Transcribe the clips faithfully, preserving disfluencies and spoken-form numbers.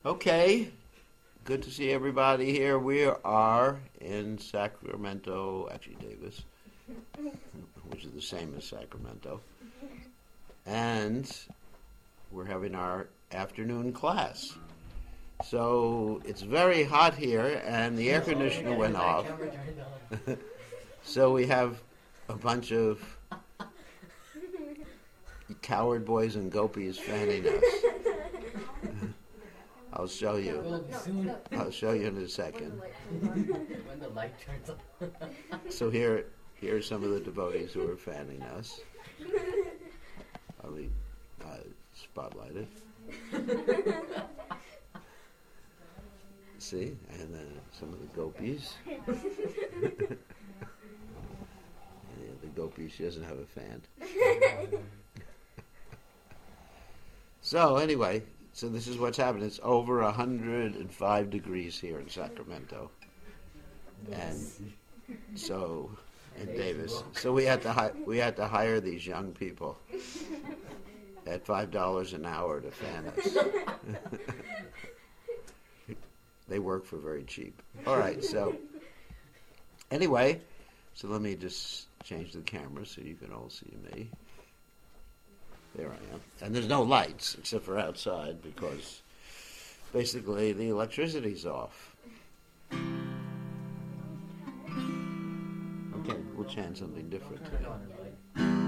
Okay, good to see everybody here. We are in Sacramento, actually Davis, which is the same as Sacramento. And we're having our afternoon class. So it's very hot here, and the air conditioner went off. So we have a bunch of coward boys and gopis fanning us. I'll show you. I'll show you in a second. When the light turns on. So here, here are some of the devotees who are fanning us. I'll be uh, spotlighted. See, and then some of the gopis. Yeah, the gopi, she doesn't have a fan. So anyway, so this is what's happening. It's over one hundred five degrees here in Sacramento, and so in Davis. So we had to hi- we had to hire these young people at five dollars an hour to fan us. They work for very cheap. All right, so anyway, so let me just change the camera so you can all see me. There I am. And there's no lights except for outside because basically the electricity's off. Okay, we'll chant something different today.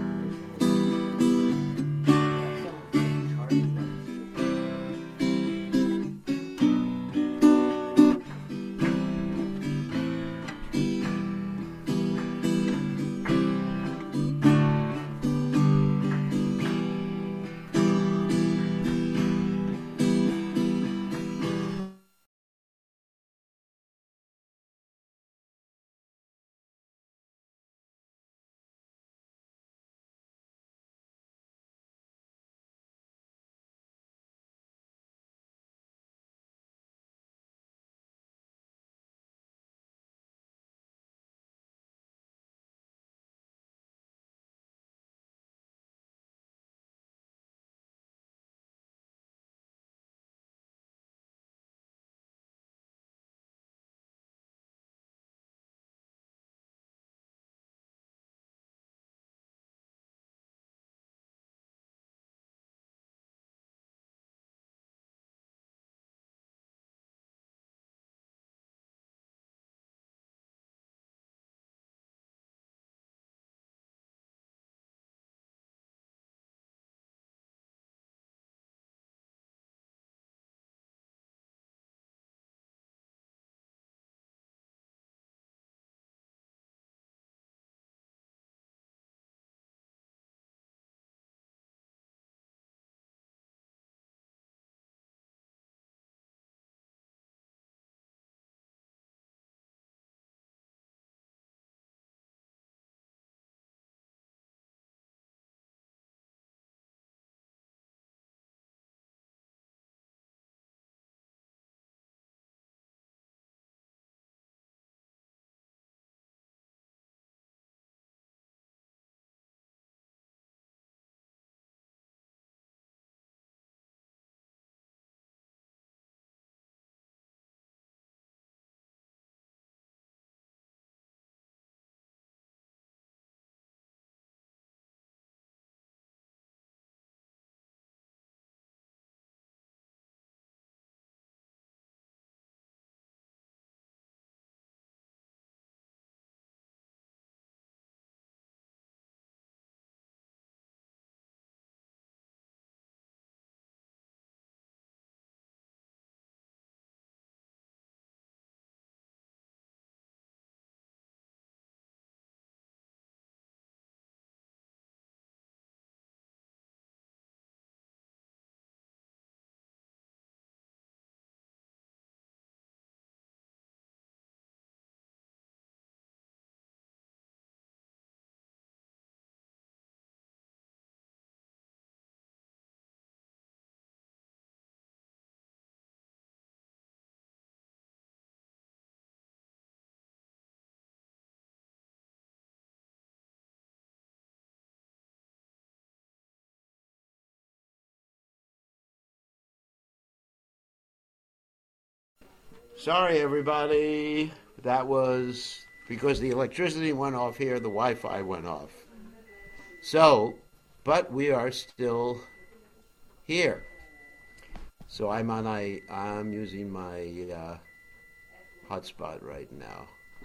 Sorry, everybody. That was because the electricity went off here, the Wi-Fi went off. So, but we are still here. So I'm on I I'm using my uh, hotspot right now.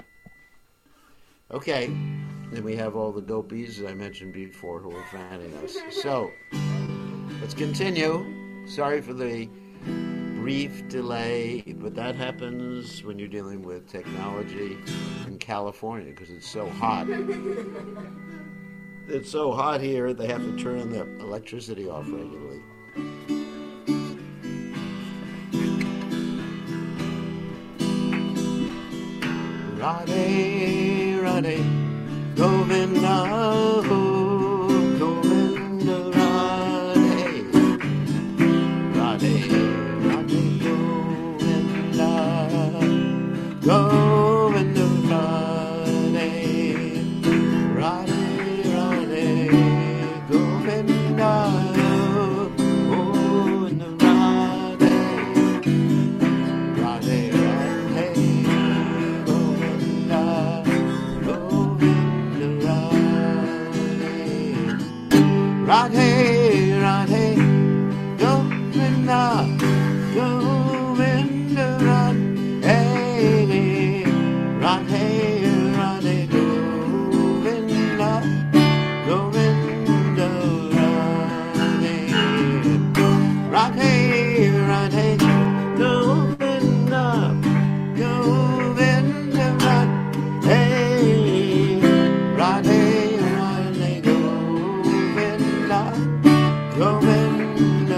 Okay, then we have all the gopis, as I mentioned before, who are fanning us. So, let's continue. Sorry for the brief delay, but that happens when you're dealing with technology in California because it's so hot. It's so hot here, they have to turn the electricity off regularly. Radhe, Radhe, Govinda, Govinda, Radhe, Radhe, Radhe, Govinda, Govinda, Radhe, Radhe, Radhe, Govinda, Govinda, Radhe, Radhe, Radhe. Radhe, Radhe, Govinda, Govinda, Radhe, Radhe, Radhe, Govinda, Govinda, Radhe, Radhe, Radhe, Govinda, Govinda, Radhe, Radhe. Govinda,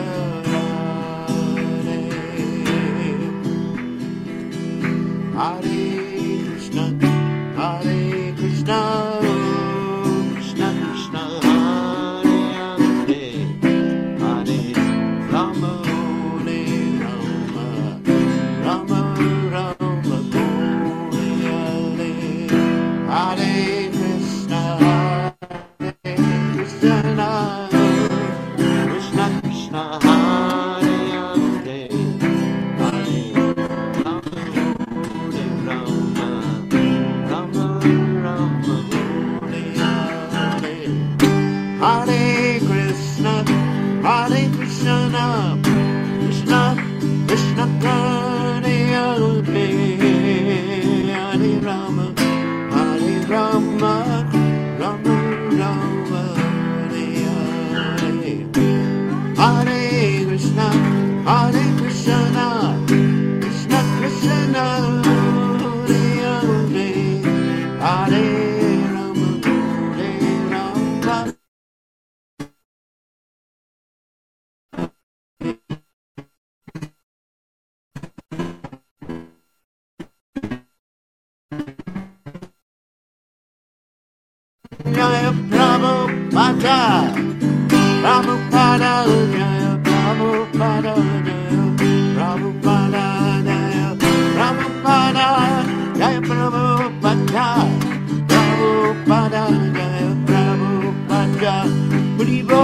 Hare Krishna, Hare Krishna, Krishna Krishna, Hare Hare, Hare Rama, Hare Rama, Rama Rama, Hare Hare, Hare Krishna, Hare Krishna. Krishna Krishna Hare Hare Hare Rama Hare Rama Rama Rama Hare Hare Hare Krishna Hare Krishna Krishna Krishna Hare Hare Hare Rama Hare Rama Rama Rama Hare Krishna, Hare Krishna, Krishna Krishna, Hare Hare, Hare Rama, Hare Rama. Jaya Prabhupada. Prabhupada, Jaya Prabhupada, Jaya Prabhupada, Jaya Prabhupada, Jaya Prabhupada, Prabhupada, Jaya Prabhupada, Haribo,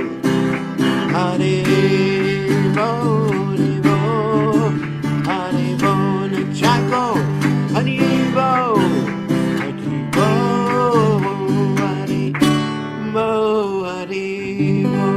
Haribo, Haribo, Haribo, Nachako, Haribo, Haribo, Haribo.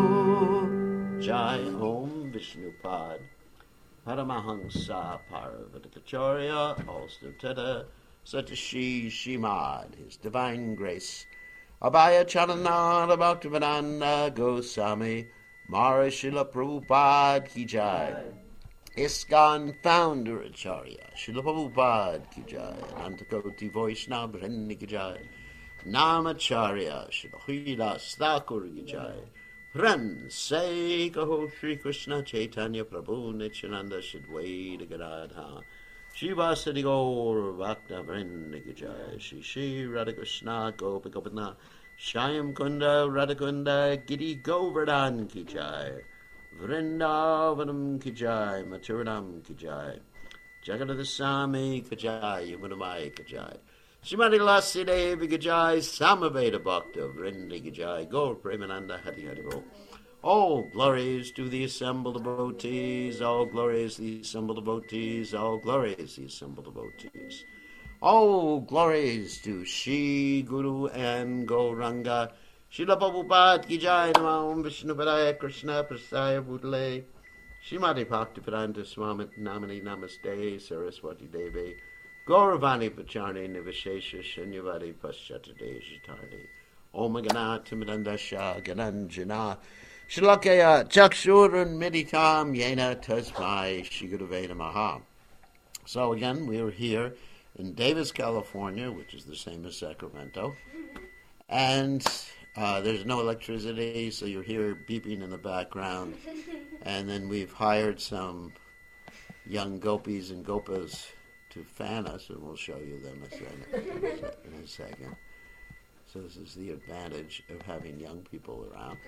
Jai Om Vishnupad Paramahamsa Paravatakacharya Alstutata Satashi Shimad, His Divine Grace Abhaya Charananda Bhaktivedanta Goswami Maharaja Srila Prabhupada Ki Jai. ISKCON Founder Acharya Srila Prabhupada Ki Jai. Anantakoti Vaishnava Vrinda Ki Jai. Namacharya Srila Hridas Thakur Ki Jai. Ran say Kaho Shri Krishna Chaitanya Prabhu Nityananda Shidwaita Gadadha Shivasadi Gaur Bhakta Vrinda Ki Jai. Shri Shri Radhakrishna Gopi Gopinath Shyam Kunda Radhakunda Giri Govardhan Ki Jai. Vrindavanam Ki Jai. Mathuranam Ki Jai. Jagannath Swami Ki Jai. Yamunamai Ki Jai. Srimati Lassi Devi Ki Jai. Samaveda Bhakta Vrinda Ki Jai. Gaur Premananda Hari Hari Bol. All glories to the assembled devotees, all glories to the assembled devotees, all glories to the assembled devotees. All glories to Shri Guru and Gauranga. Srila Prabhupada ki jai, Namo Om Vishnu Padaya Krishna Prasaya Bhutale. Srimati Bhaktivedanta Swami Namani Namaste Saraswati Devi. Gauravani Pacharni Nivashesha Shanyavadi Paschatade Jitarni. Om Gana Timidandasha Gananjana. Shalakaya Chakshurun Meditam Yena Tasmai Shigurave Namaha. So again, we are here in Davis, California, which is the same as Sacramento. And uh, there's no electricity, so you'll hear beeping in the background. And then we've hired some young gopis and gopas to fan us, and we'll show you them a second, in a second. So this is the advantage of having young people around.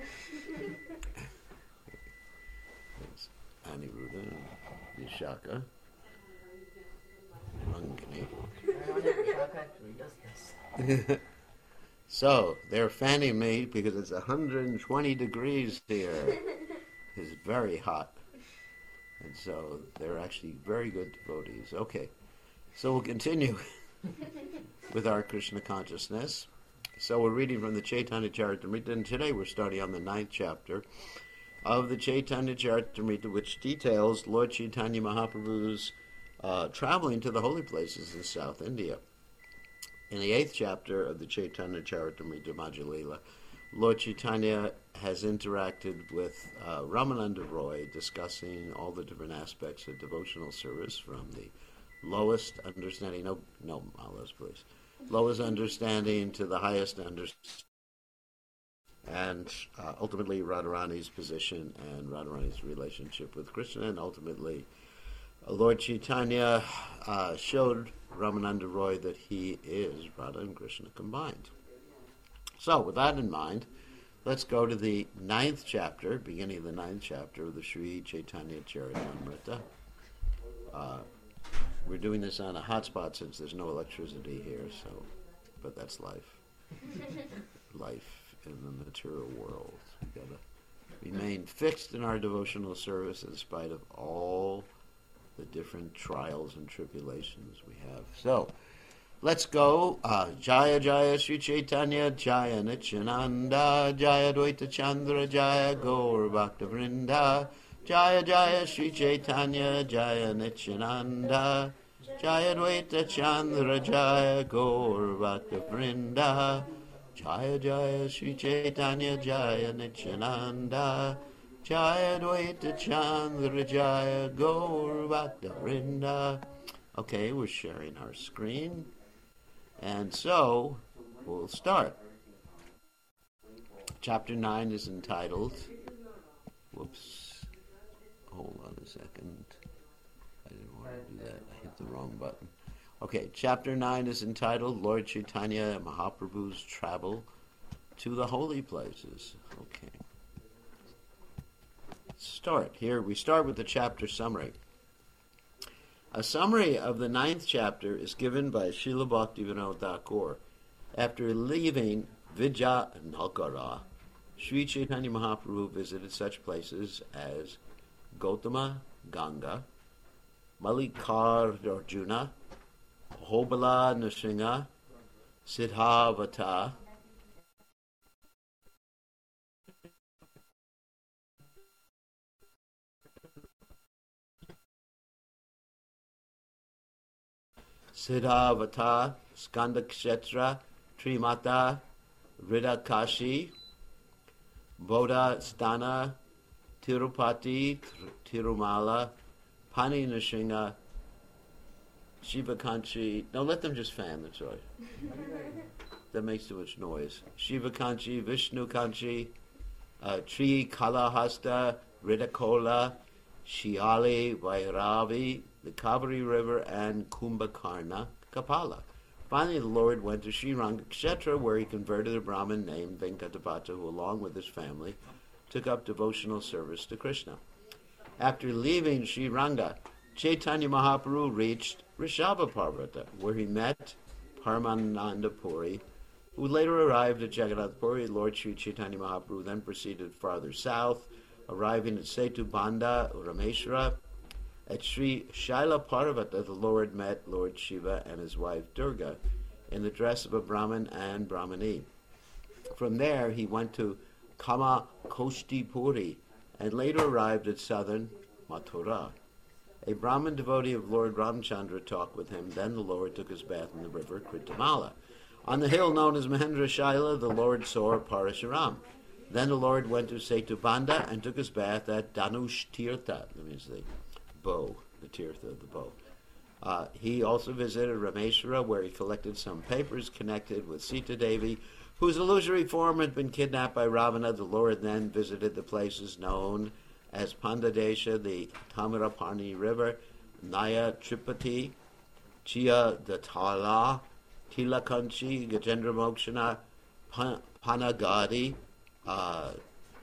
There's Aniruddha and Vishaka. So they're fanning me because it's one hundred twenty degrees here. It's very hot. And so they're actually very good devotees. Okay, so we'll continue with our Krishna consciousness. So we're reading from the Chaitanya Charitamrita, and today we're starting on the ninth chapter of the Chaitanya Charitamrita, which details Lord Chaitanya Mahaprabhu's uh, traveling to the holy places in South India. In the eighth chapter of the Chaitanya Charitamrita Madhya-lila, Lord Chaitanya has interacted with uh, Ramananda Roy, discussing all the different aspects of devotional service, from the lowest understanding, no, no malas, please, lowest understanding to the highest understanding, and uh, ultimately Radharani's position and Radharani's relationship with Krishna, and ultimately uh, Lord Chaitanya uh, showed Ramananda Roy that he is Radha and Krishna combined. So, with that in mind, let's go to the ninth chapter, beginning of the ninth chapter of the Sri Chaitanya Charitamrita. Uh, we're doing this on a hotspot since there's no electricity here, so, but that's life. Life in the material world. We've got to remain fixed in our devotional service in spite of all the different trials and tribulations we have. So, let's go. Uh, Jaya Jaya Sri Chaitanya Jaya Nityananda Jaya Dvaita Chandra Jaya Gaur Bhakta Vrinda Jaya Jaya Sri Chaitanya Jaya Nityananda Jaya Dvaita Chandra Jaya Gaur Bhakta Vrinda Jaya Jaya Sri Chaitanya Jaya Nityananda Jaya Dvaita Chandra Jaya Gaur Bhakta Vrinda. Okay, we're sharing our screen. And so, we'll start. Chapter nine is entitled, whoops, hold on a second. I didn't want to do that. I hit the wrong button. Okay, chapter nine is entitled Lord Chaitanya Mahaprabhu's Travel to the Holy Places. Okay. Start. Here we start with the chapter summary. A summary of the ninth chapter is given by Srila Bhaktivinoda Thakur. After leaving Vijayanagara, Sri Chaitanya Mahaprabhu visited such places as Gautama Ganga, Mallikarjuna, Hobala Nrsinga, Siddhavata, Siddhavata, Skandakshetra, Trimata, Ridakashi, Bodhastana, Tirupati, Tirumala, Pani Nrsinga, Shivakanchi. No, let them just fan, that's right. That makes too much noise. Shivakanchi, Vishnukanchi, uh, Tri Kalahasta, Ridakola, Shiali, Vairavi, the Kaveri River, and Kumbhakarna, Kapala. Finally, the Lord went to Sri Rangakshetra, where he converted a Brahmin named Venkatapata, who, along with his family, took up devotional service to Krishna. After leaving Sri Ranga, Chaitanya Mahaprabhu reached Rishabha Parvata, where he met Paramananda Puri, who later arrived at Jagannath Puri. Lord Sri Chaitanya Mahaprabhu then proceeded farther south, arriving at Setu Banda, Rameshwara. At Sri Shaila Parvata, the Lord met Lord Shiva and his wife Durga in the dress of a Brahmin and Brahmani. From there, he went to Kama Koshti Puri and later arrived at southern Mathura. A Brahmin devotee of Lord Ramchandra talked with him. Then the Lord took his bath in the river Kritamala. On the hill known as Mahendra Shaila, the Lord saw Parashuram. Then the Lord went to Setu Banda and took his bath at Danush Tirtha. That means the bow, the Tirtha of the bow. Uh, he also visited Rameshwara, where he collected some papers connected with Sita Devi, whose illusory form had been kidnapped by Ravana. The Lord then visited the places known as Pandadesha, the Tamirapani River, Naya Tripati, Chia Datala, Tilakanchi, Gajendra Mokshana, Pan- Panagadi, uh,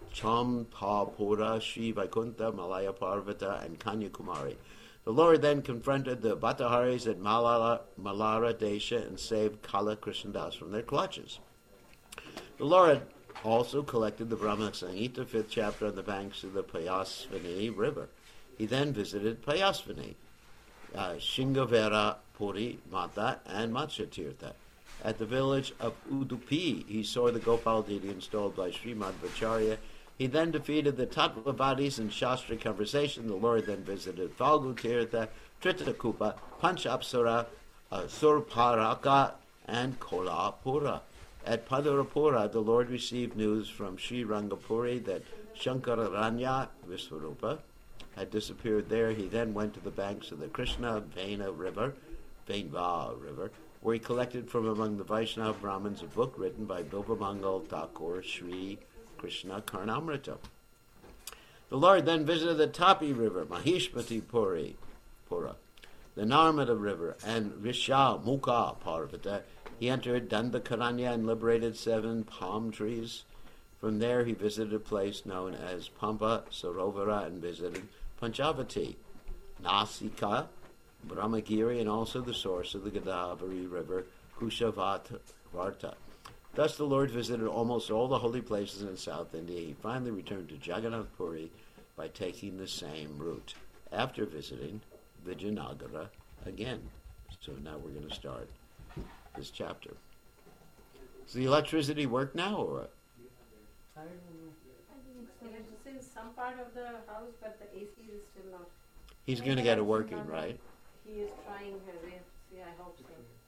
Champapura, Sri Vaikuntha, Malaya Parvata, and Kanyakumari. The Lord then confronted the Bhattaharis at Malala, Malara Desha and saved Kala Krishnadas from their clutches. The Lord also collected the Brahma Samhita, fifth chapter, on the banks of the Payasvini River. He then visited Payasvini, uh, Shingavera Puri, Mata, and Matsyatirtha. At the village of Udupi, he saw the Gopal deity installed by Sri Madhvacharya. He then defeated the Tattvavadis in Shastri conversation. The Lord then visited Falgu Tirtha, Tritakupa, Panchapsara, uh, Surparaka, and Kolapura. At Padurapura, the Lord received news from Sri Rangapuri that Shankararanya Visvarupa had disappeared there. He then went to the banks of the Krishna Vena River, Venva River, where he collected from among the Vaishnava Brahmins a book written by Bilvamangal Thakur Sri Krishna Karnamrita. The Lord then visited the Tapi River, Mahishmati Puri, Pura, the Narmada River, and Risha Mukha Parvata. He entered Dandakaranya and liberated seven palm trees. From there he visited a place known as Pampa Sarovara and visited Panchavati, Nasika, Brahmagiri, and also the source of the Godavari River, Kushavarta. Thus the Lord visited almost all the holy places in South India. He finally returned to Jagannath Puri by taking the same route, after visiting Vijayanagara again. So now we're going to start this chapter. Does the electricity work now, or what? I don't know. It's in some part of the house, but the A C is still not. He's going to get it working, right? He is trying his way. See, I hope so.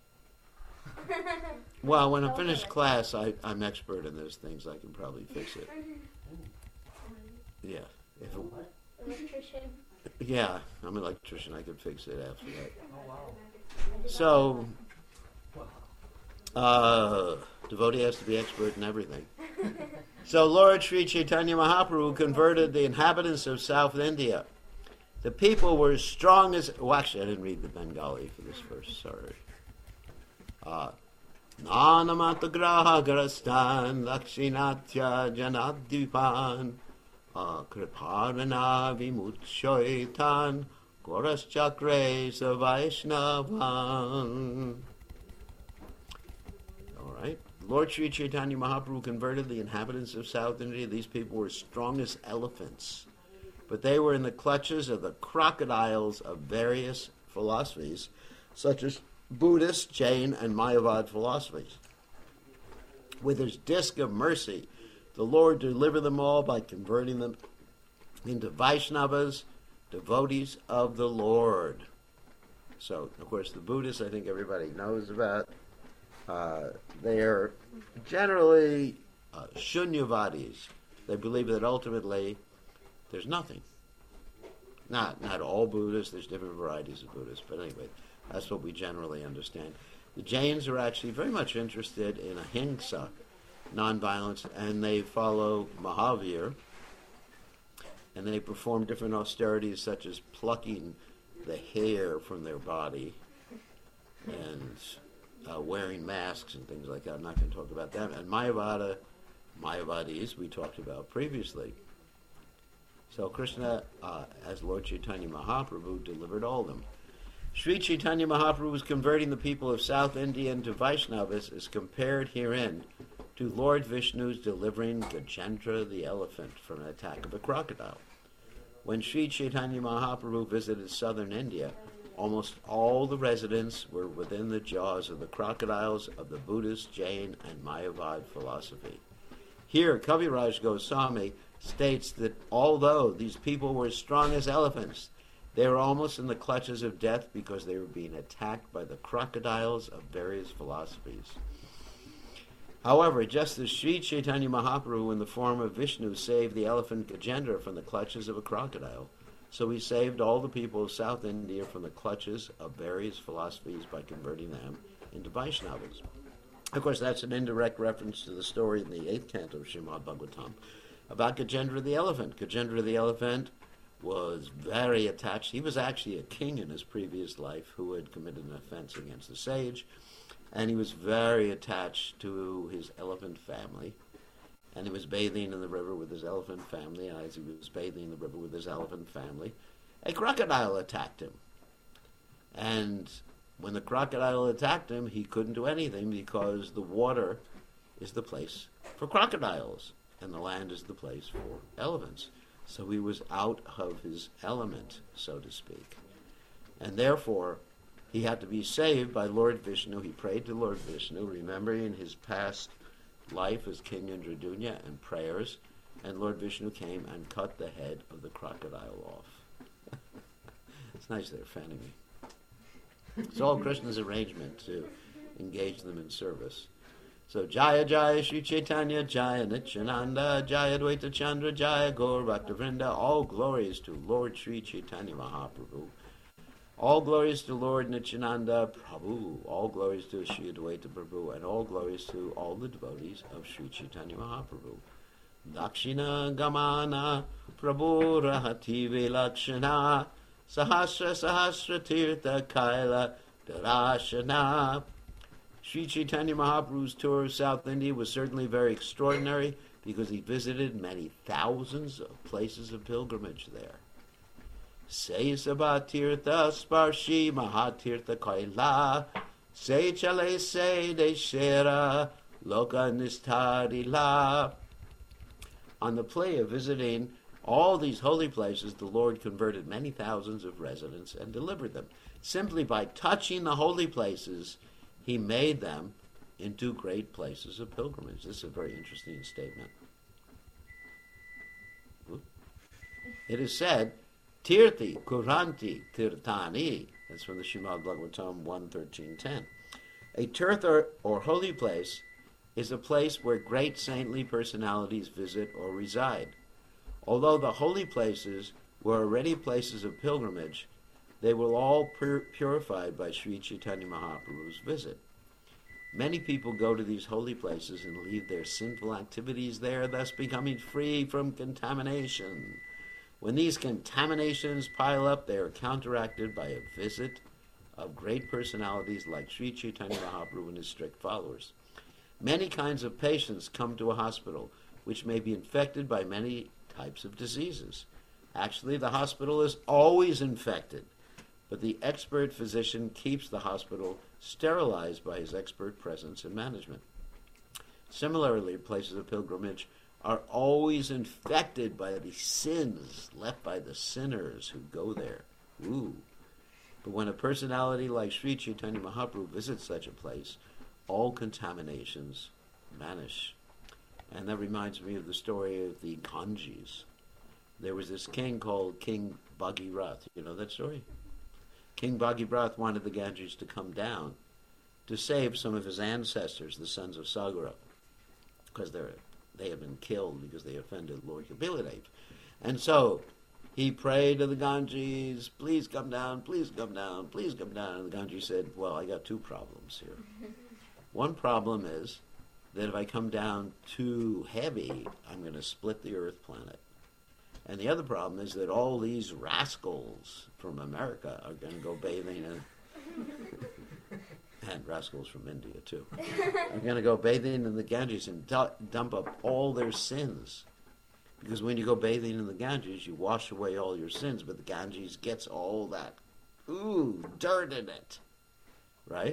Well, when I finish class, I, I'm expert in those things. I can probably fix it. Yeah. If it, Electrician. yeah, I'm an electrician. I could fix it after that. Oh, wow. So, uh, devotee has to be expert in everything. So Lord Sri Chaitanya Mahaprabhu converted the inhabitants of South India. The people were as strong as... Well, actually, I didn't read the Bengali for this verse. Sorry. Uh, Nanamatagraha Garastan Lakshinatya Janadvipan Kriparana Vimutshoitan Goras Chakre Savaishnavan. All right. Lord Sri Chaitanya Mahaprabhu converted the inhabitants of South India. These people were strong as elephants, but they were in the clutches of the crocodiles of various philosophies, such as Buddhist, Jain, and Mayavad philosophies. With his disc of mercy, the Lord delivered them all by converting them into Vaishnavas, devotees of the Lord. So, of course, the Buddhists, I think everybody knows about. Uh, they are generally uh, Shunyavadis. They believe that ultimately there's nothing. Not not all Buddhists, there's different varieties of Buddhists, but anyway, that's what we generally understand. The Jains are actually very much interested in ahimsa, nonviolence, and they follow Mahavir, and they perform different austerities such as plucking the hair from their body and uh, wearing masks and things like that. I'm not going to talk about that. And Mayavada, Mayavadis we talked about previously. So Krishna, uh, as Lord Chaitanya Mahaprabhu, delivered all of them. Sri Chaitanya Mahaprabhu was converting the people of South India into Vaishnavas is compared herein to Lord Vishnu's delivering Gajendra the elephant from an attack of a crocodile. When Sri Chaitanya Mahaprabhu visited southern India, almost all the residents were within the jaws of the crocodiles of the Buddhist, Jain, and Mayavad philosophy. Here, Kaviraj Goswami states that although these people were as strong as elephants, they were almost in the clutches of death because they were being attacked by the crocodiles of various philosophies. However, just as Sri Chaitanya Mahaprabhu in the form of Vishnu saved the elephant Gajendra from the clutches of a crocodile, so he saved all the people of South India from the clutches of various philosophies by converting them into Vaishnavas. Of course, that's an indirect reference to the story in the eighth canto of Srimad Bhagavatam about Gajendra the elephant. Gajendra the elephant was very attached. He was actually a king in his previous life who had committed an offense against the sage, and he was very attached to his elephant family. And he was bathing in the river with his elephant family, and as he was bathing in the river with his elephant family, a crocodile attacked him. And when the crocodile attacked him, he couldn't do anything because the water is the place for crocodiles, and the land is the place for elephants. So he was out of his element, so to speak. And therefore, he had to be saved by Lord Vishnu. He prayed to Lord Vishnu, remembering his past life as King Indradunya and prayers, and Lord Vishnu came and cut the head of the crocodile off. It's nice they're fanning me. It's all Krishna's arrangement to engage them in service. So Jaya Jaya Sri Chaitanya, Jaya Nityananda, Jaya Dvaita Chandra, Jaya Gaur Bhaktavrinda. All glories to Lord Sri Chaitanya Mahaprabhu. All glories to Lord Nityananda Prabhu. All glories to Sri Advaita Prabhu. And all glories to all the devotees of Sri Chaitanya Mahaprabhu. Dakshina Gamana Prabhu Rahati Vilakshana Sahasra Sahasra Tirtha Kaila Darashana. Sri Chaitanya Mahaprabhu's tour of South India was certainly very extraordinary because he visited many thousands of places of pilgrimage there. Say Sabatirtha Sparshi Mahatirtha Kaila Say Chale Se Deshera Loka Nistarila. On the play of visiting all these holy places, the Lord converted many thousands of residents and delivered them. Simply by touching the holy places, he made them into great places of pilgrimage. This is a very interesting statement. It is said, Tirthi Kuranti Tirthani. That's from the Srimad Bhagavatam one thirteen ten. A tirth or, or holy place is a place where great saintly personalities visit or reside. Although the holy places were already places of pilgrimage, they were all pur- purified by Sri Chaitanya Mahaprabhu's visit. Many people go to these holy places and leave their sinful activities there, thus becoming free from contamination. When these contaminations pile up, they are counteracted by a visit of great personalities like Sri Chaitanya Mahaprabhu and his strict followers. Many kinds of patients come to a hospital, which may be infected by many types of diseases. Actually, the hospital is always infected, but the expert physician keeps the hospital sterilized by his expert presence and management. Similarly, places of pilgrimage are always infected by the sins left by the sinners who go there. Ooh. But when a personality like Sri Chaitanya Mahaprabhu visits such a place, all contaminations vanish. And that reminds me of the story of the Ganges. There was this king called King Bhagirath. You know that story? King Bhagirath wanted the Ganges to come down to save some of his ancestors, the sons of Sagara, because they're they had been killed because they offended Lord Kapila. And so he prayed to the Ganges, please come down, please come down, please come down. And the Ganges said, well, I got two problems here. One problem is that if I come down too heavy, I'm going to split the Earth planet. And the other problem is that all these rascals from America are going to go bathing in... and rascals from India, too. Are going to go bathing in the Ganges and du- dump up all their sins. Because when you go bathing in the Ganges, you wash away all your sins, but the Ganges gets all that ooh, dirt in it, right?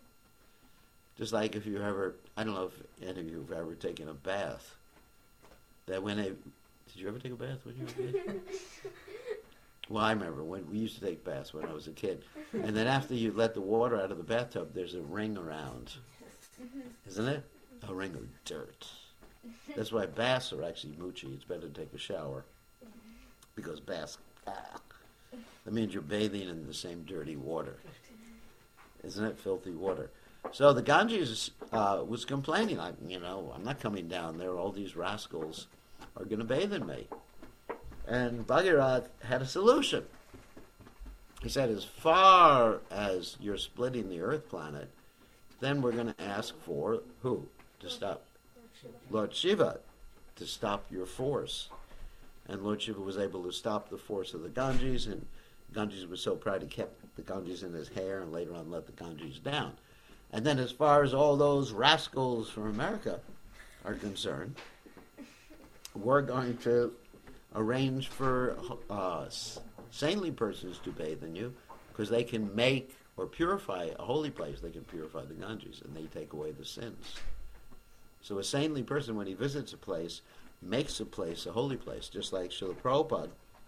Just like if you ever, I don't know if any of you have ever taken a bath. That when they, did you ever take a bath when you were a kid? Well, I remember when we used to take baths when I was a kid. And then after you let the water out of the bathtub, there's a ring around. Isn't it? A ring of dirt. That's why baths are actually moochy. It's better to take a shower. Because baths, ah, that means you're bathing in the same dirty water. Isn't it? Filthy water. So the Ganges uh, was complaining, like, you know, I'm not coming down there. All these rascals are going to bathe in me. And Bhagirath had a solution. He said, as far as you're splitting the earth planet, then we're going to ask for who to stop? Lord Shiva to stop your force. And Lord Shiva was able to stop the force of the Ganges, and Ganges was so proud he kept the Ganges in his hair and later on let the Ganges down. And then as far as all those rascals from America are concerned, we're going to arrange for uh, saintly persons to bathe in you, because they can make or purify a holy place. They can purify the Ganges, and they take away the sins. So a saintly person, when he visits a place, makes a place a holy place, just like Srila Prabhupada.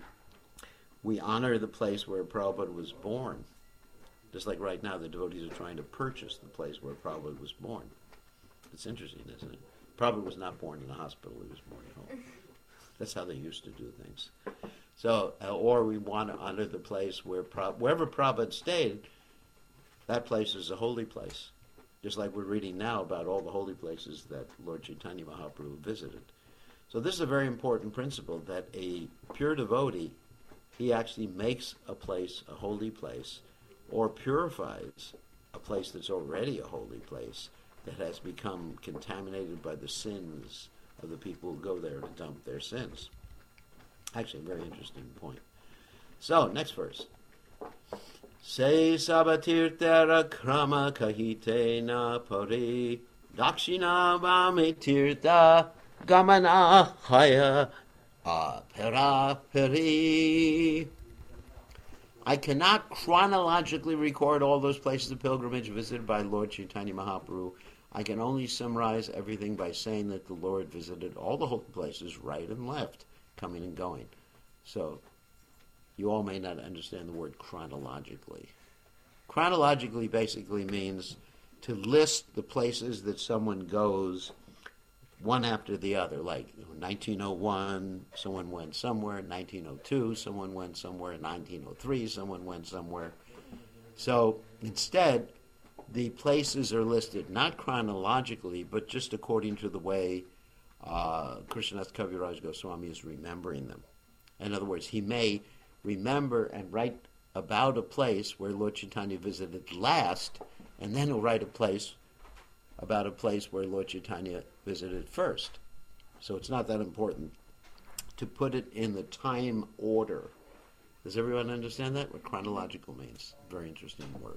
We honor the place where Prabhupada was born. Just like right now, the devotees are trying to purchase the place where Prabhupada was born. It's interesting, isn't it? Prabhupada was not born in a hospital. He was born at home. That's how they used to do things. So, uh, or we want to honor the place where, Prab- wherever Prabhupada stayed, that place is a holy place. Just like we're reading now about all the holy places that Lord Chaitanya Mahaprabhu visited. So this is a very important principle, that a pure devotee, he actually makes a place a holy place, or purifies a place that's already a holy place that has become contaminated by the sins of the people who go there to dump their sins. Actually, a very interesting point. So, next verse. Se sabatirtera krama kahite na pari dakshina vamitirta gamana haya apera peri. I cannot chronologically record all those places of pilgrimage visited by Lord Chaitanya Mahaprabhu. I can only summarize everything by saying that the Lord visited all the holy places, right and left, coming and going. So, you all may not understand the word chronologically. Chronologically basically means to list the places that someone goes one after the other. Like nineteen oh one, someone went somewhere. nineteen oh two, someone went somewhere. nineteen oh three, someone went somewhere. So instead, the places are listed not chronologically, but just according to the way uh, Krishnadas Kaviraj Goswami is remembering them. In other words, he may remember and write about a place where Lord Chaitanya visited last, and then he'll write a place about a place where Lord Chaitanya visited first. So it's not that important to put it in the time order. Does everyone understand that? What chronological means? Very interesting word.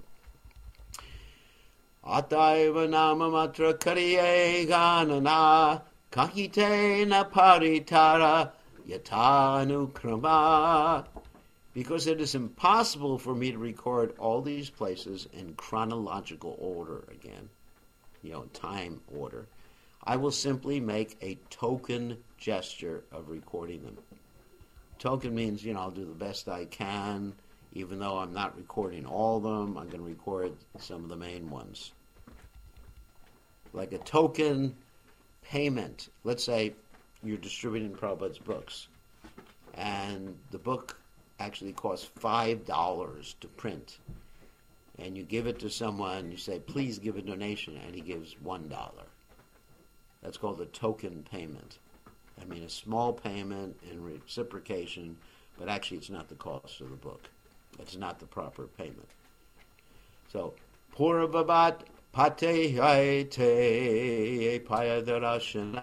Ataiva nama matra kariye ganana kahite na paritara yatanu krama. Because it is impossible for me to record all these places in chronological order again, you know, time order. I will simply make a token gesture of recording them. Token means, you know, I'll do the best I can, even though I'm not recording all of them. I'm going to record some of the main ones. Like a token payment. Let's say you're distributing Prabhupada's books, and the book actually costs five dollars to print. And you give it to someone, you say, please give a donation, and he gives one dollar. That's called a token payment. I mean, a small payment in reciprocation, but actually it's not the cost of the book. It's not the proper payment. So, Purvabat Pate Haite Payadarashana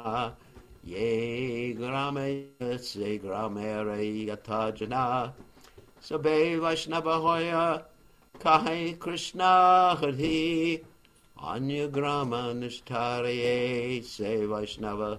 Ye Grame Se Gramere Yatajana Sabe Vaishnava Hoya Kahi Krishna Hari Anya Grama Nishtariye Se Vaishnava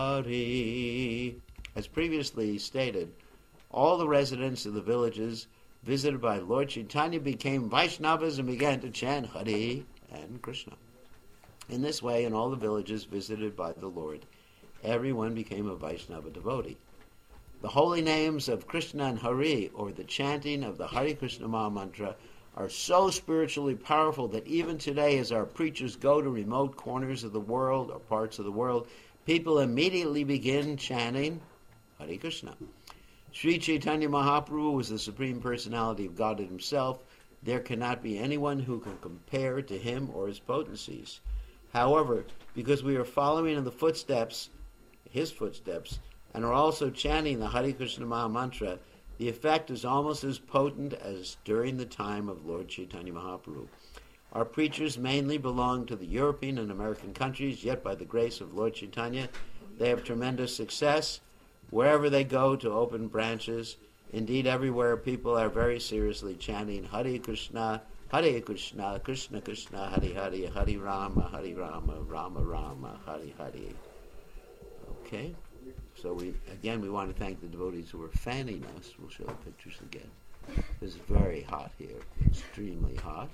Kari. As previously stated, all the residents of the villages visited by Lord Chaitanya became Vaishnavas and began to chant Hare and Krishna. In this way, in all the villages visited by the Lord, everyone became a Vaishnava devotee. The holy names of Krishna and Hari, or the chanting of the Hare Krishna Maha Mantra, are so spiritually powerful that even today, as our preachers go to remote corners of the world or parts of the world, people immediately begin chanting Hare Krishna. Sri Chaitanya Mahaprabhu was the Supreme Personality of Godhead himself. There cannot be anyone who can compare to him or his potencies. However, because we are following in the footsteps, his footsteps, and are also chanting the Hare Krishna Maha Mantra, the effect is almost as potent as during the time of Lord Chaitanya Mahaprabhu. Our preachers mainly belong to the European and American countries, yet by the grace of Lord Chaitanya, they have tremendous success. Wherever they go to open branches, indeed everywhere, people are very seriously chanting Hare Krishna, Hare Krishna, Krishna Krishna, Hare Hare, Hare Rama, Hare Rama, Rama Rama, Hare Hare. Okay? So we again, we want to thank the devotees who are fanning us. We'll show the pictures again. It's very hot here, extremely hot.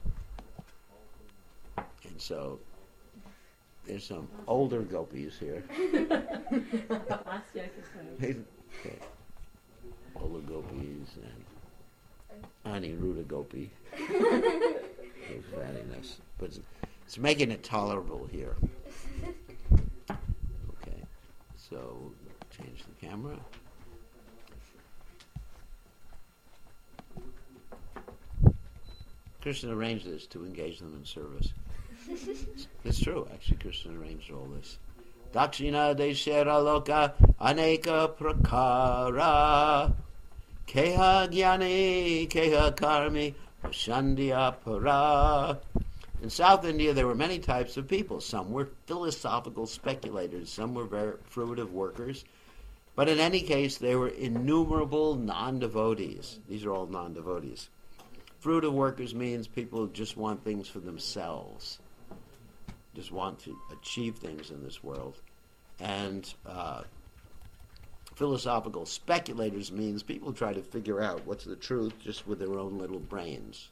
And so there's some older gopis here. Okay. Older gopis and Aniruddha Gopi. They're fanning us. But it's, it's making it tolerable here. Okay. So change the camera. Krishna arranged this to engage them in service. It's, it's true, actually. Krishna arranged all this. Dakshina deshera loka aneka prakara keha jnani keha karmi pashandya para. In South India, there were many types of people. Some were philosophical speculators. Some were very fruitive workers. But in any case, there were innumerable non-devotees. These are all non-devotees. Fruitive workers means people who just want things for themselves, just want to achieve things in this world. And uh, philosophical speculators means people try to figure out what's the truth just with their own little brains.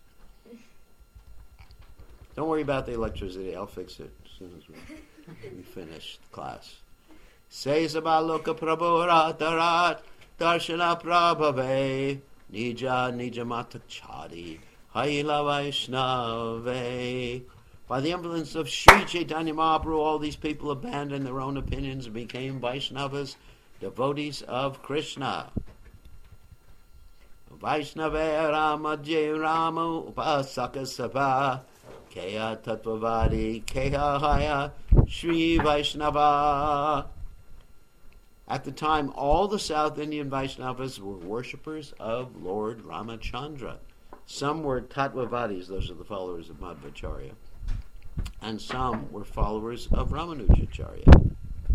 Don't worry about the electricity. I'll fix it as soon as we, we finish class. Say sabaloka prabhu darshana prabhave nija nija matachari haila vaishnave. By the influence of Sri Chaitanya Mahaprabhu, all these people abandoned their own opinions and became Vaishnavas, devotees of Krishna. Vaishnava Rama Jai Rama Upasaka Sabha Keha Tattvavadi Keha Haya Sri Vaishnava. At the time, all the South Indian Vaishnavas were worshippers of Lord Ramachandra. Some were Tattvavadis, those are the followers of Madhvacharya, and some were followers of Ramanujacharya.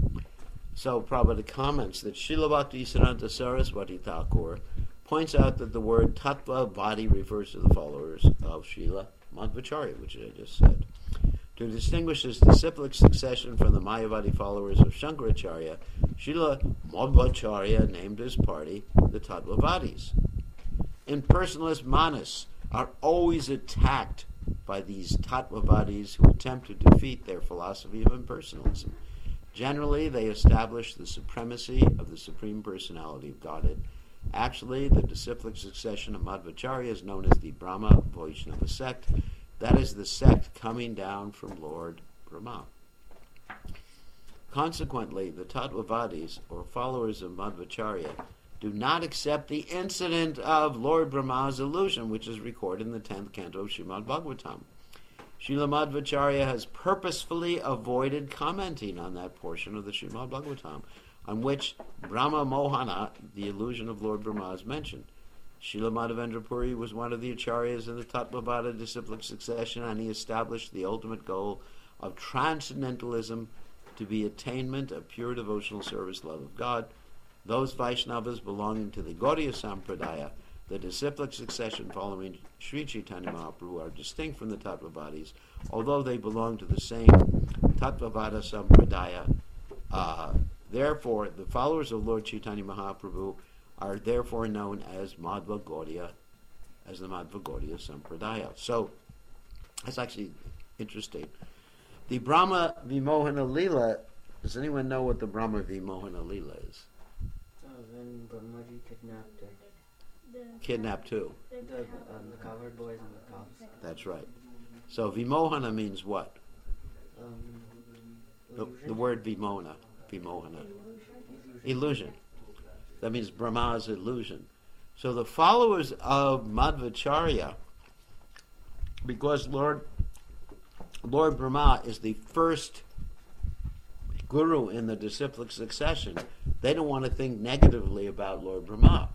So Prabhupada comments that Srila Bhaktisiddhanta Saraswati Thakur points out that the word Tattvavadi refers to the followers of Srila Madhvacharya, which I just said. To distinguish this disciplic succession from the Mayavadi followers of Shankaracharya, Srila Madhvacharya named his party the Tattvavadis. Impersonalist Manas are always attacked by these Tattvavadis who attempt to defeat their philosophy of impersonalism. Generally, they establish the supremacy of the Supreme Personality of Godhead. Actually, the disciplic succession of Madhvacharya is known as the Brahma Vaishnava sect. That is the sect coming down from Lord Brahma. Consequently, the Tattvavadis, or followers of Madhvacharya, do not accept the incident of Lord Brahma's illusion, which is recorded in the tenth canto of Srimad Bhagavatam. Srila Madhvacharya has purposefully avoided commenting on that portion of the Srimad Bhagavatam, on which Brahma Mohana, the illusion of Lord Brahma, is mentioned. Srila Madhavendra Puri was one of the acharyas in the Tattvavada disciplic succession, and he established the ultimate goal of transcendentalism to be attainment of pure devotional service, love of God. Those Vaishnavas belonging to the Gaudiya Sampradaya, the disciplic succession following Sri Chaitanya Mahaprabhu, are distinct from the Tattvavadis, although they belong to the same Tattvavada Sampradaya. Uh, therefore, the followers of Lord Chaitanya Mahaprabhu are therefore known as Madhva Gaudiya as the Madhva Gaudiya Sampradaya. So that's actually interesting. The Brahma Vimohana Leela, does anyone know what the Brahma Vimohana Leela is? Oh, when Brahmaji kidnapped her. Kidnapped who? The, um, the cowherd boys and the cows. That's right. So Vimohana means what? Um, The, illusion? the word Vimona. Vimohana. Illusion. That means Brahma's illusion. So the followers of Madhvacharya, because Lord Lord Brahma is the first guru in the disciplic succession, they don't want to think negatively about Lord Brahma.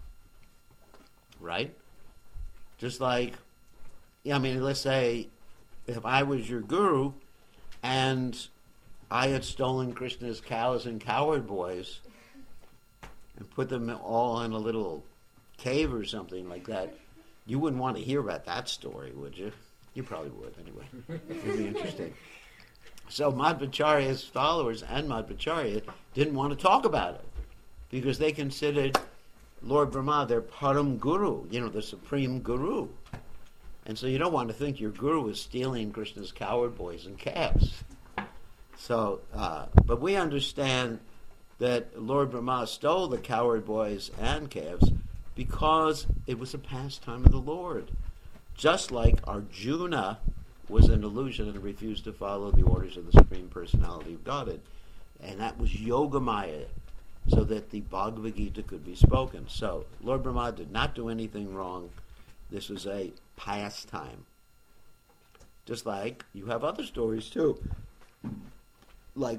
Right? Just like, yeah, I mean, let's say if I was your guru and I had stolen Krishna's cows and cowherd boys and put them all in a little cave or something like that, you wouldn't want to hear about that story, would you? You probably would, anyway. It would be interesting. So Madhvacharya's followers and Madhvacharya didn't want to talk about it because they considered Lord Brahma their Param Guru, you know, the supreme guru. And so you don't want to think your guru is stealing Krishna's cowherd boys and calves. So, uh, but we understand that Lord Brahma stole the cowherd boys and calves because it was a pastime of the Lord. Just like Arjuna was an illusion and refused to follow the orders of the Supreme Personality of Godhead. And that was Yogamaya, so that the Bhagavad Gita could be spoken. So, Lord Brahma did not do anything wrong. This was a pastime. Just like you have other stories too. Like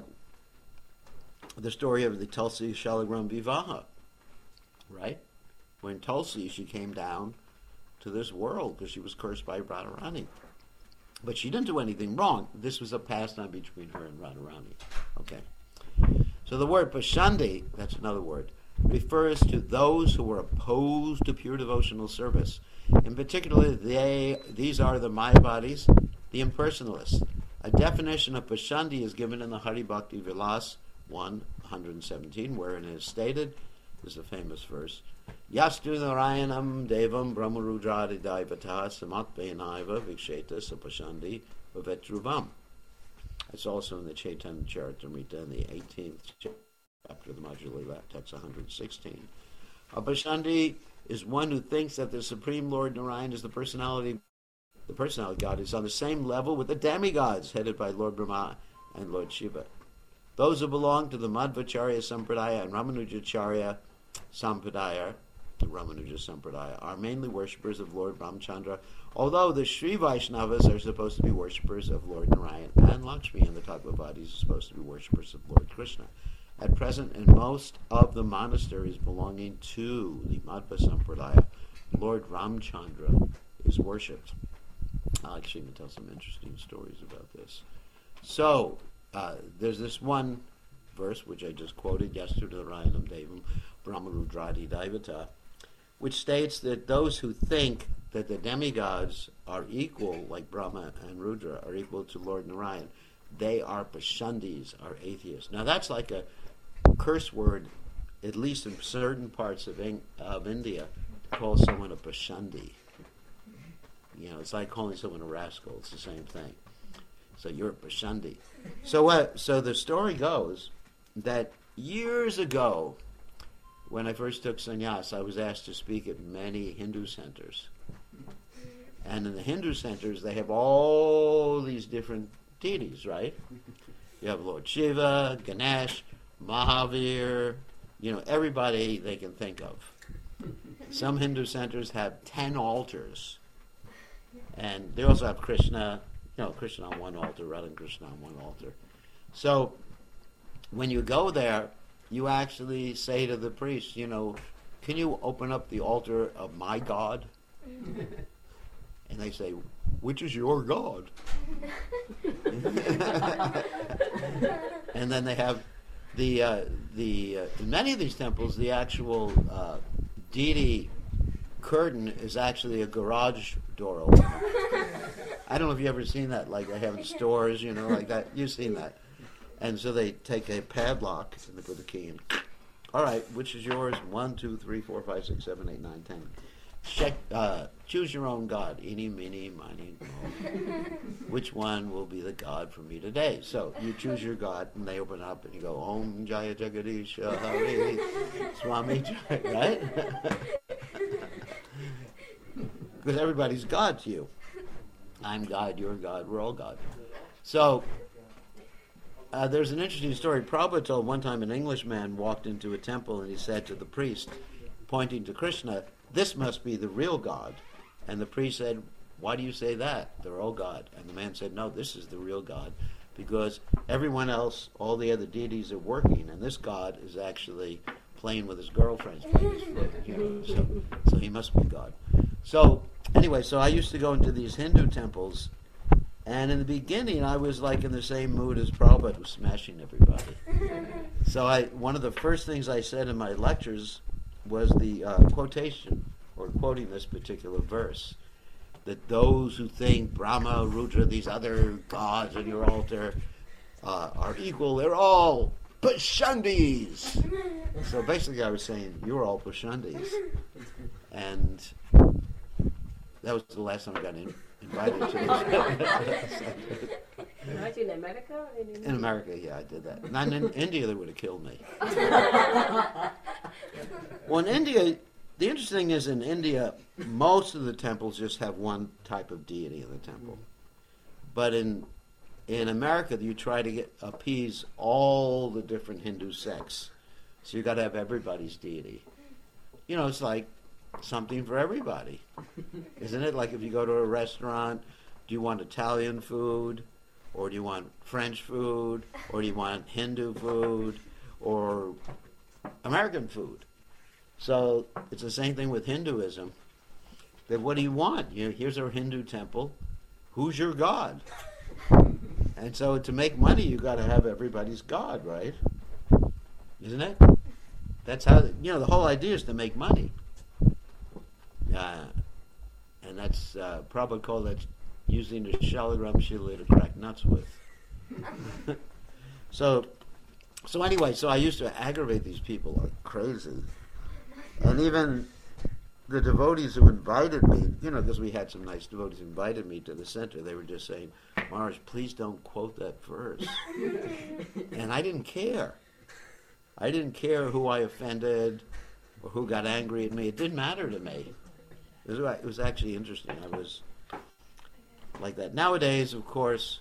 the story of the Tulsi Shaligram Vivaha, right? When Tulsi, she came down to this world because she was cursed by Radharani. But she didn't do anything wrong. This was a pastime between her and Radharani. Okay. So the word Pashandi, that's another word, refers to those who were opposed to pure devotional service. In particular, they these are the Mayavadis, the impersonalists. A definition of Pashandi is given in the Hari Bhakti Vilas one seventeen, wherein it is stated, this is a famous verse, Yastu Narayanam Devam Brahmarudradi Daivata Samatvayanaiva Viksheta Sapashandi Vavetruvam. It's also in the Chaitanya Charitamrita in the eighteenth chapter of the Madhya Lila, text one sixteen. A Pashandi is one who thinks that the Supreme Lord Narayan is the personality, the personality God is on the same level with the demigods headed by Lord Brahma and Lord Shiva. Those who belong to the Madhvacharya Sampradaya and Ramanujacharya Sampradaya, the Ramanuja Sampradaya, are mainly worshippers of Lord Ramchandra, although the Sri Vaishnavas are supposed to be worshippers of Lord Narayan, and Lakshmi and the Tattvavadis are supposed to be worshippers of Lord Krishna. At present, in most of the monasteries belonging to the Madhva Sampradaya, Lord Ramchandra is worshipped. I'll actually tell some interesting stories about this. So, uh, there's this one verse, which I just quoted, yesterday, Narayanam Devam Brahmarudradi Daivata, which states that those who think that the demigods are equal, like Brahma and Rudra, are equal to Lord Narayan, they are Pashandis, are atheists. Now that's like a curse word, at least in certain parts of, in, of India, to call someone a Pashandi. You know, it's like calling someone a rascal. It's the same thing. So you're a Pashandi. So, uh, so the story goes that years ago, when I first took sannyas, I was asked to speak at many Hindu centers. And in the Hindu centers, they have all these different deities, right? You have Lord Shiva, Ganesh, Mahavir, you know, everybody they can think of. Some Hindu centers have ten altars. And they also have Krishna, you know, Krishna on one altar, Radha and Krishna on one altar. So when you go there, you actually say to the priest, you know, can you open up the altar of my God? And they say, which is your God? And then they have the, uh, the uh, in many of these temples, the actual uh, deity curtain is actually a garage door opener. I don't know if you've ever seen that, like they have in stores, you know, like that. You've seen that. And so they take a padlock and they put the key in. All right, which is yours? One, two, three, four, five, six, seven, eight, nine, ten. check, uh, choose your own God. Eeny, meeny, miny, moe. Which one will be the God for me today? So you choose your God, and they open up, and you go, Om Jaya Jagadisha Hari Swami Jaya, right? Because everybody's God to you. I'm God, you're God, we're all God. So uh, there's an interesting story. Prabhupada told one time an Englishman walked into a temple and he said to the priest, pointing to Krishna, this must be the real God. And the priest said, why do you say that? They're all God. And the man said, no, this is the real God, because everyone else, all the other deities are working, and this God is actually playing with his girlfriends, playing his flute, you know, so, so he must be God. So anyway, so I used to go into these Hindu temples, and in the beginning I was like in the same mood as Prabhupada was smashing everybody. So I, one of the first things I said in my lectures was the uh, quotation, or quoting this particular verse, that those who think Brahma, Rudra, these other gods on your altar uh, are equal, they're all Pashandis. So basically I was saying, you're all Pashandis. And that was the last time I got in, invited to this. Not in America? Or in, India? In America, yeah, I did that. Not in India, they would have killed me. Well, in India, the interesting thing is in India, most of the temples just have one type of deity in the temple. But in in America, you try to get appease all the different Hindu sects. So you got to have everybody's deity. You know, it's like something for everybody, isn't it? Like if you go to a restaurant, do you want Italian food, or do you want French food, or do you want Hindu food, or American food? So it's the same thing with Hinduism. That what do you want? You know, here's our Hindu temple. Who's your God? And so to make money, you got to have everybody's God, right? Isn't it? That's how, you know, the whole idea is to make money. Uh, and that's, uh, probably called that using the Shaligram Shila to crack nuts with. so, so anyway, so I used to aggravate these people like crazy. And even the devotees who invited me, you know, because we had some nice devotees who invited me to the center, they were just saying, Maharaj, please don't quote that verse. And I didn't care. I didn't care who I offended or who got angry at me. It didn't matter to me. It was, it was actually interesting. I was like that. Nowadays, of course,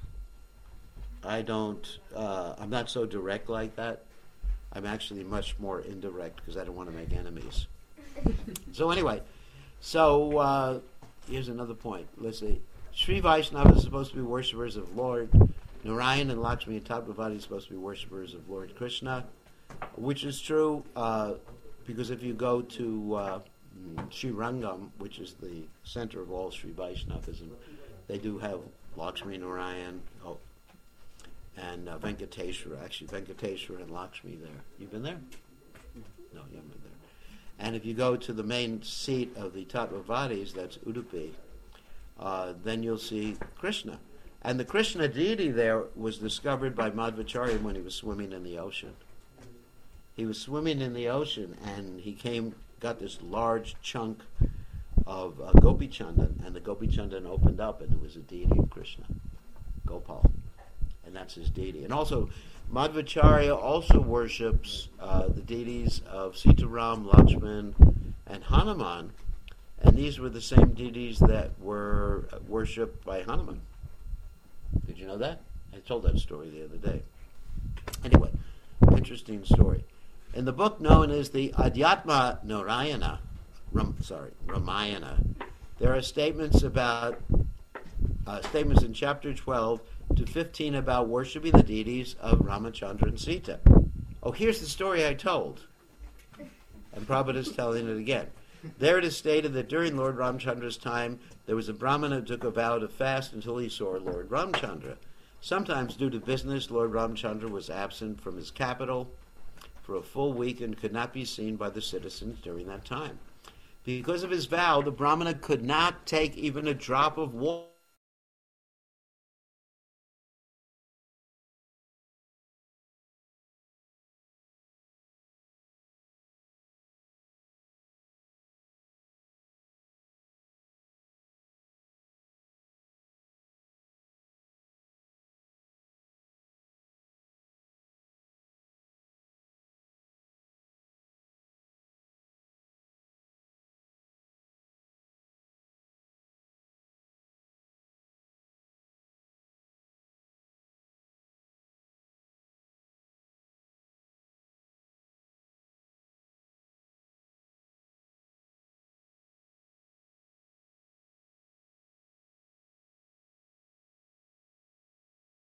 I don't, uh, I'm not so direct like that. I'm actually much more indirect because I don't want to make enemies. So anyway, so uh, here's another point. Let's see. Sri Vaishnava is supposed to be worshippers of Lord Narayan, and Lakshmi and Tattva are supposed to be worshippers of Lord Krishna, which is true uh, because if you go to uh, Sri Rangam, which is the center of all Sri Vaishnavism, they do have Lakshmi Narayan oh, and uh, Venkateshwara. Actually, Venkateshwara and Lakshmi there. You've been there? No, you haven't been there. And if you go to the main seat of the Tattvavadis, that's Udupi, uh, then you'll see Krishna. And the Krishna deity there was discovered by Madhvacharya when he was swimming in the ocean. He was swimming in the ocean, and he came, got this large chunk of uh, Gopi Chandan, and the Gopi Chandan opened up, and it was a deity of Krishna, Gopal. And that's his deity. And also, Madhvacharya also worships uh, the deities of Sitaram, Lakshman, and Hanuman. And these were the same deities that were worshipped by Hanuman. Did you know that? I told that story the other day. Anyway, interesting story. In the book known as the Adhyatma Narayana, Ram, sorry, Ramayana, there are statements about uh, statements in chapter twelve to fifteen about worshiping the deities of Ramachandra and Sita. Oh, here's the story I told. And Prabhupada is telling it again. There it is stated that during Lord Ramchandra's time, there was a Brahmana who took a vow to fast until he saw Lord Ramchandra. Sometimes, due to business, Lord Ramchandra was absent from his capital for a full week and could not be seen by the citizens during that time. Because of his vow, the Brahmana could not take even a drop of water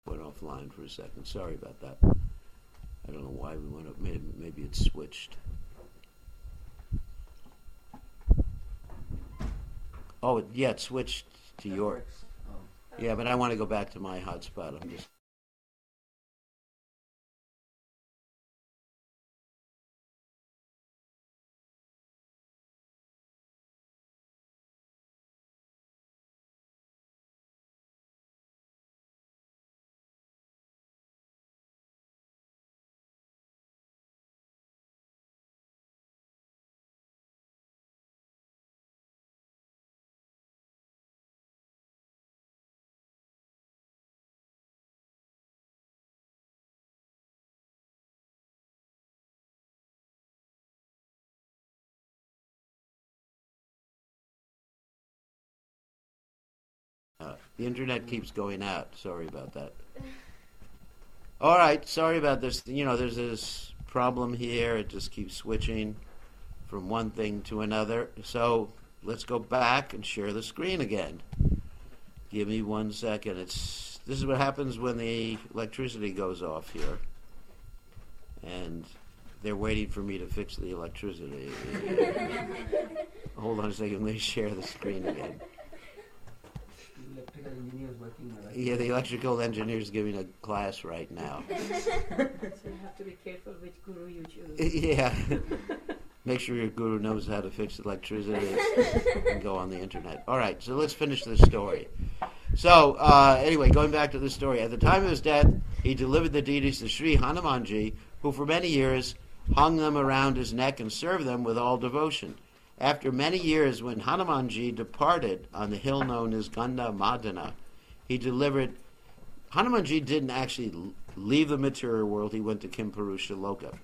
Went offline for a second. Sorry about that. I don't know why we went up. Maybe, maybe it switched. Oh, it, yeah, it switched to That your. works. Oh. Yeah, but I want to go back to my hotspot. I'm just. Uh, the internet keeps going out. Sorry about that. All right, sorry about this. You know, there's this problem here. It just keeps switching from one thing to another. So let's go back and share the screen again. Give me one second. It's this is what happens when the electricity goes off here, and they're waiting for me to fix the electricity. Hold on a second. Let me share the screen again. Electrical engineers working. Right? Yeah, the electrical engineer's giving a class right now. So you have to be careful which guru you choose. Yeah. Make sure your guru knows how to fix electricity and go on the internet. All right, so let's finish this story. So, uh, anyway, going back to the story. At the time of his death, he delivered the deities to Sri Hanumanji, who for many years hung them around his neck and served them with all devotion. After many years, when Hanumanji departed on the hill known as Ganda Madana, he delivered... Hanumanji didn't actually leave the material world. He went to Kimpurusha Loka.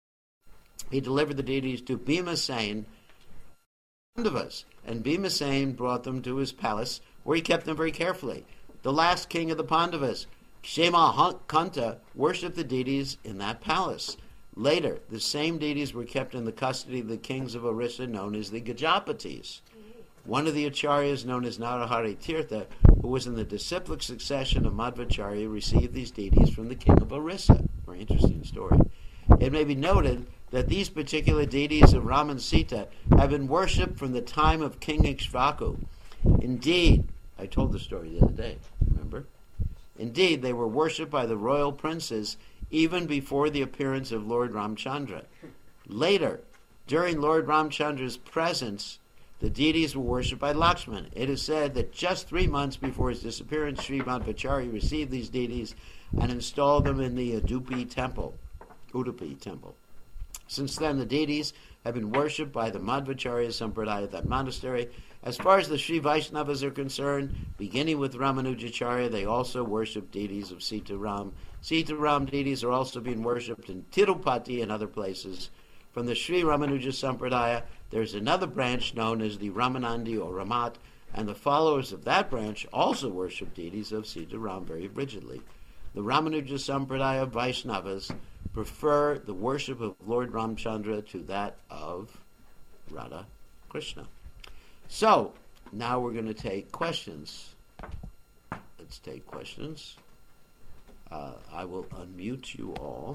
He delivered the deities to Bhimasen Pandavas, and Bhimasen brought them to his palace, where he kept them very carefully. The last king of the Pandavas, Kshema Kanta, worshipped the deities in that palace. Later, the same deities were kept in the custody of the kings of Orissa, known as the Gajapatis. One of the acharyas, known as Narahari Tirtha, who was in the disciplic succession of Madhvacharya, received these deities from the king of Orissa. Very interesting story. It may be noted that these particular deities of Ram and Sita have been worshipped from the time of King Ikshvaku. Indeed, I told the story the other day, remember? Indeed, they were worshipped by the royal princes even before the appearance of Lord Ramchandra. Later, during Lord Ramchandra's presence, the deities were worshipped by Lakshman. It is said that just three months before his disappearance, Sri Madhvacharya received these deities and installed them in the Udupi temple. Udupi temple. Since then, the deities have been worshipped by the Madhvacharya Sampradaya of that monastery. As far as the Sri Vaishnavas are concerned, beginning with Ramanujacharya, they also worship deities of Sita Ram. Sita Ram deities are also being worshipped in Tirupati and other places. From the Sri Ramanuja Sampradaya, there's another branch known as the Ramanandi or Ramat, and the followers of that branch also worship deities of Sita Ram very rigidly. The Ramanuja Sampradaya Vaishnavas prefer the worship of Lord Ramchandra to that of Radha Krishna. So, now we're going to take questions. Let's take questions. Uh, I will unmute you all.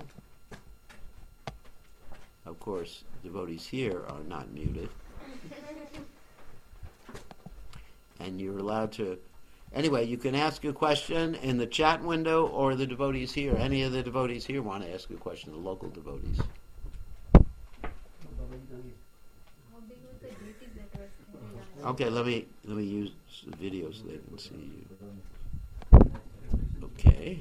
Of course, devotees here are not muted. And you're allowed to... Anyway, you can ask a question in the chat window or the devotees here. Any of the devotees here want to ask a question, the local devotees. How big was the duty that was carried on? Okay, let me let me use the video so they can see you. Okay.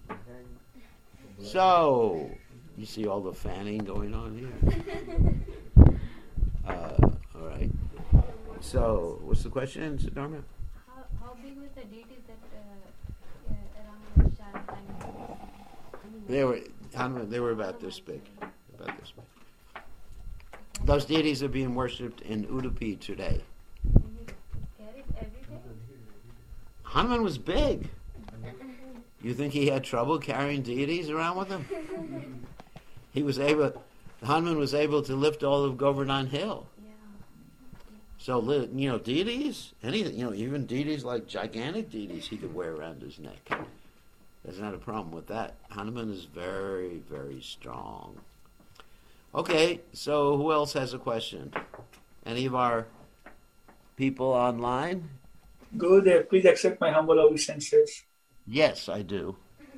So, you see all the fanning going on here? Uh, all right. So, what's the question, Siddhartha? How, how big was the deities that uh, uh, around Shad and They were Hanuman, they were about this big. About this big. Those deities are being worshipped in Udupi today. carried every day? Hanuman was big. You think he had trouble carrying deities around with him? He was able, Hanuman was able to lift all of Govardhan Hill. Yeah. So, li- you know, deities, anything, you know, even deities like gigantic deities he could wear around his neck. There's not a problem with that. Hanuman is very, very strong. Okay, so who else has a question? Any of our people online? Gurudev, please accept my humble obeisances. Yes, I do.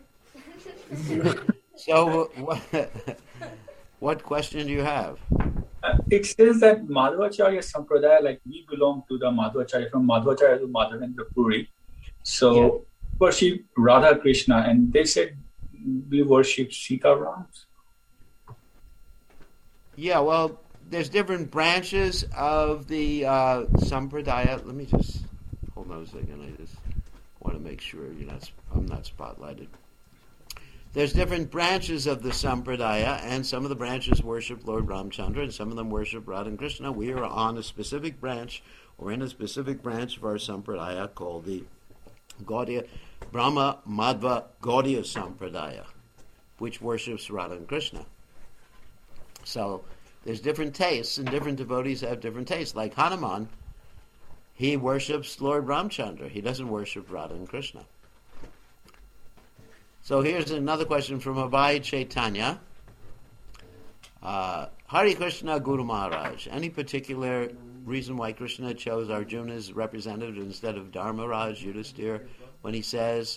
So, what, what question do you have? Uh, it says that Madhvacharya Sampradaya, like we belong to the Madhvacharya, from Madhvacharya to Madhavendra Puri. So, Yeah. worship Radha Krishna, and they said we worship Sita Rams. Yeah, well, there's different branches of the uh, Sampradaya. Let me just hold on a second. I just want to make sure you're not. I'm not spotlighted. There's different branches of the Sampradaya, and some of the branches worship Lord Ramchandra, and some of them worship Radha and Krishna. We are on a specific branch, or in a specific branch of our Sampradaya called the Gaudiya, Brahma Madhva Gaudiya Sampradaya, which worships Radha and Krishna. So there's different tastes, and different devotees have different tastes. Like Hanuman, he worships Lord Ramchandra. He doesn't worship Radha and Krishna. So here's another question from Abhay Chaitanya. Uh, Hare Krishna Guru Maharaj. Any particular reason why Krishna chose Arjuna's representative instead of Dharmaraj Yudhisthira when he says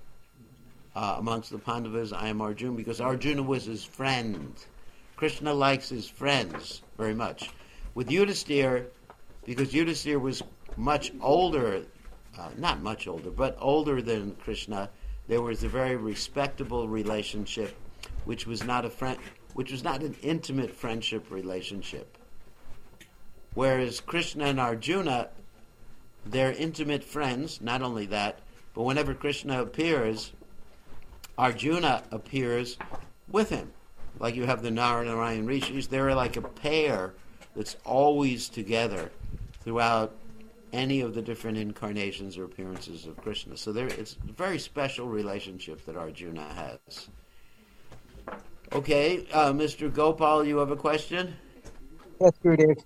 uh, amongst the Pandavas, I am Arjuna? Because Arjuna was his friend. Krishna likes his friends very much. With Yudhisthira, because Yudhisthira was much older, uh, not much older, but older than Krishna, there was a very respectable relationship, which was not a friend, which was not an intimate friendship relationship. Whereas Krishna and Arjuna, they're intimate friends. Not only that, but whenever Krishna appears, Arjuna appears with him. Like you have the Narayan Rishis, they're like a pair that's always together throughout any of the different incarnations or appearances of Krishna. So there, it's a very special relationship that Arjuna has. Okay, uh, Mister Gopal, you have a question? Yes, Gurudev.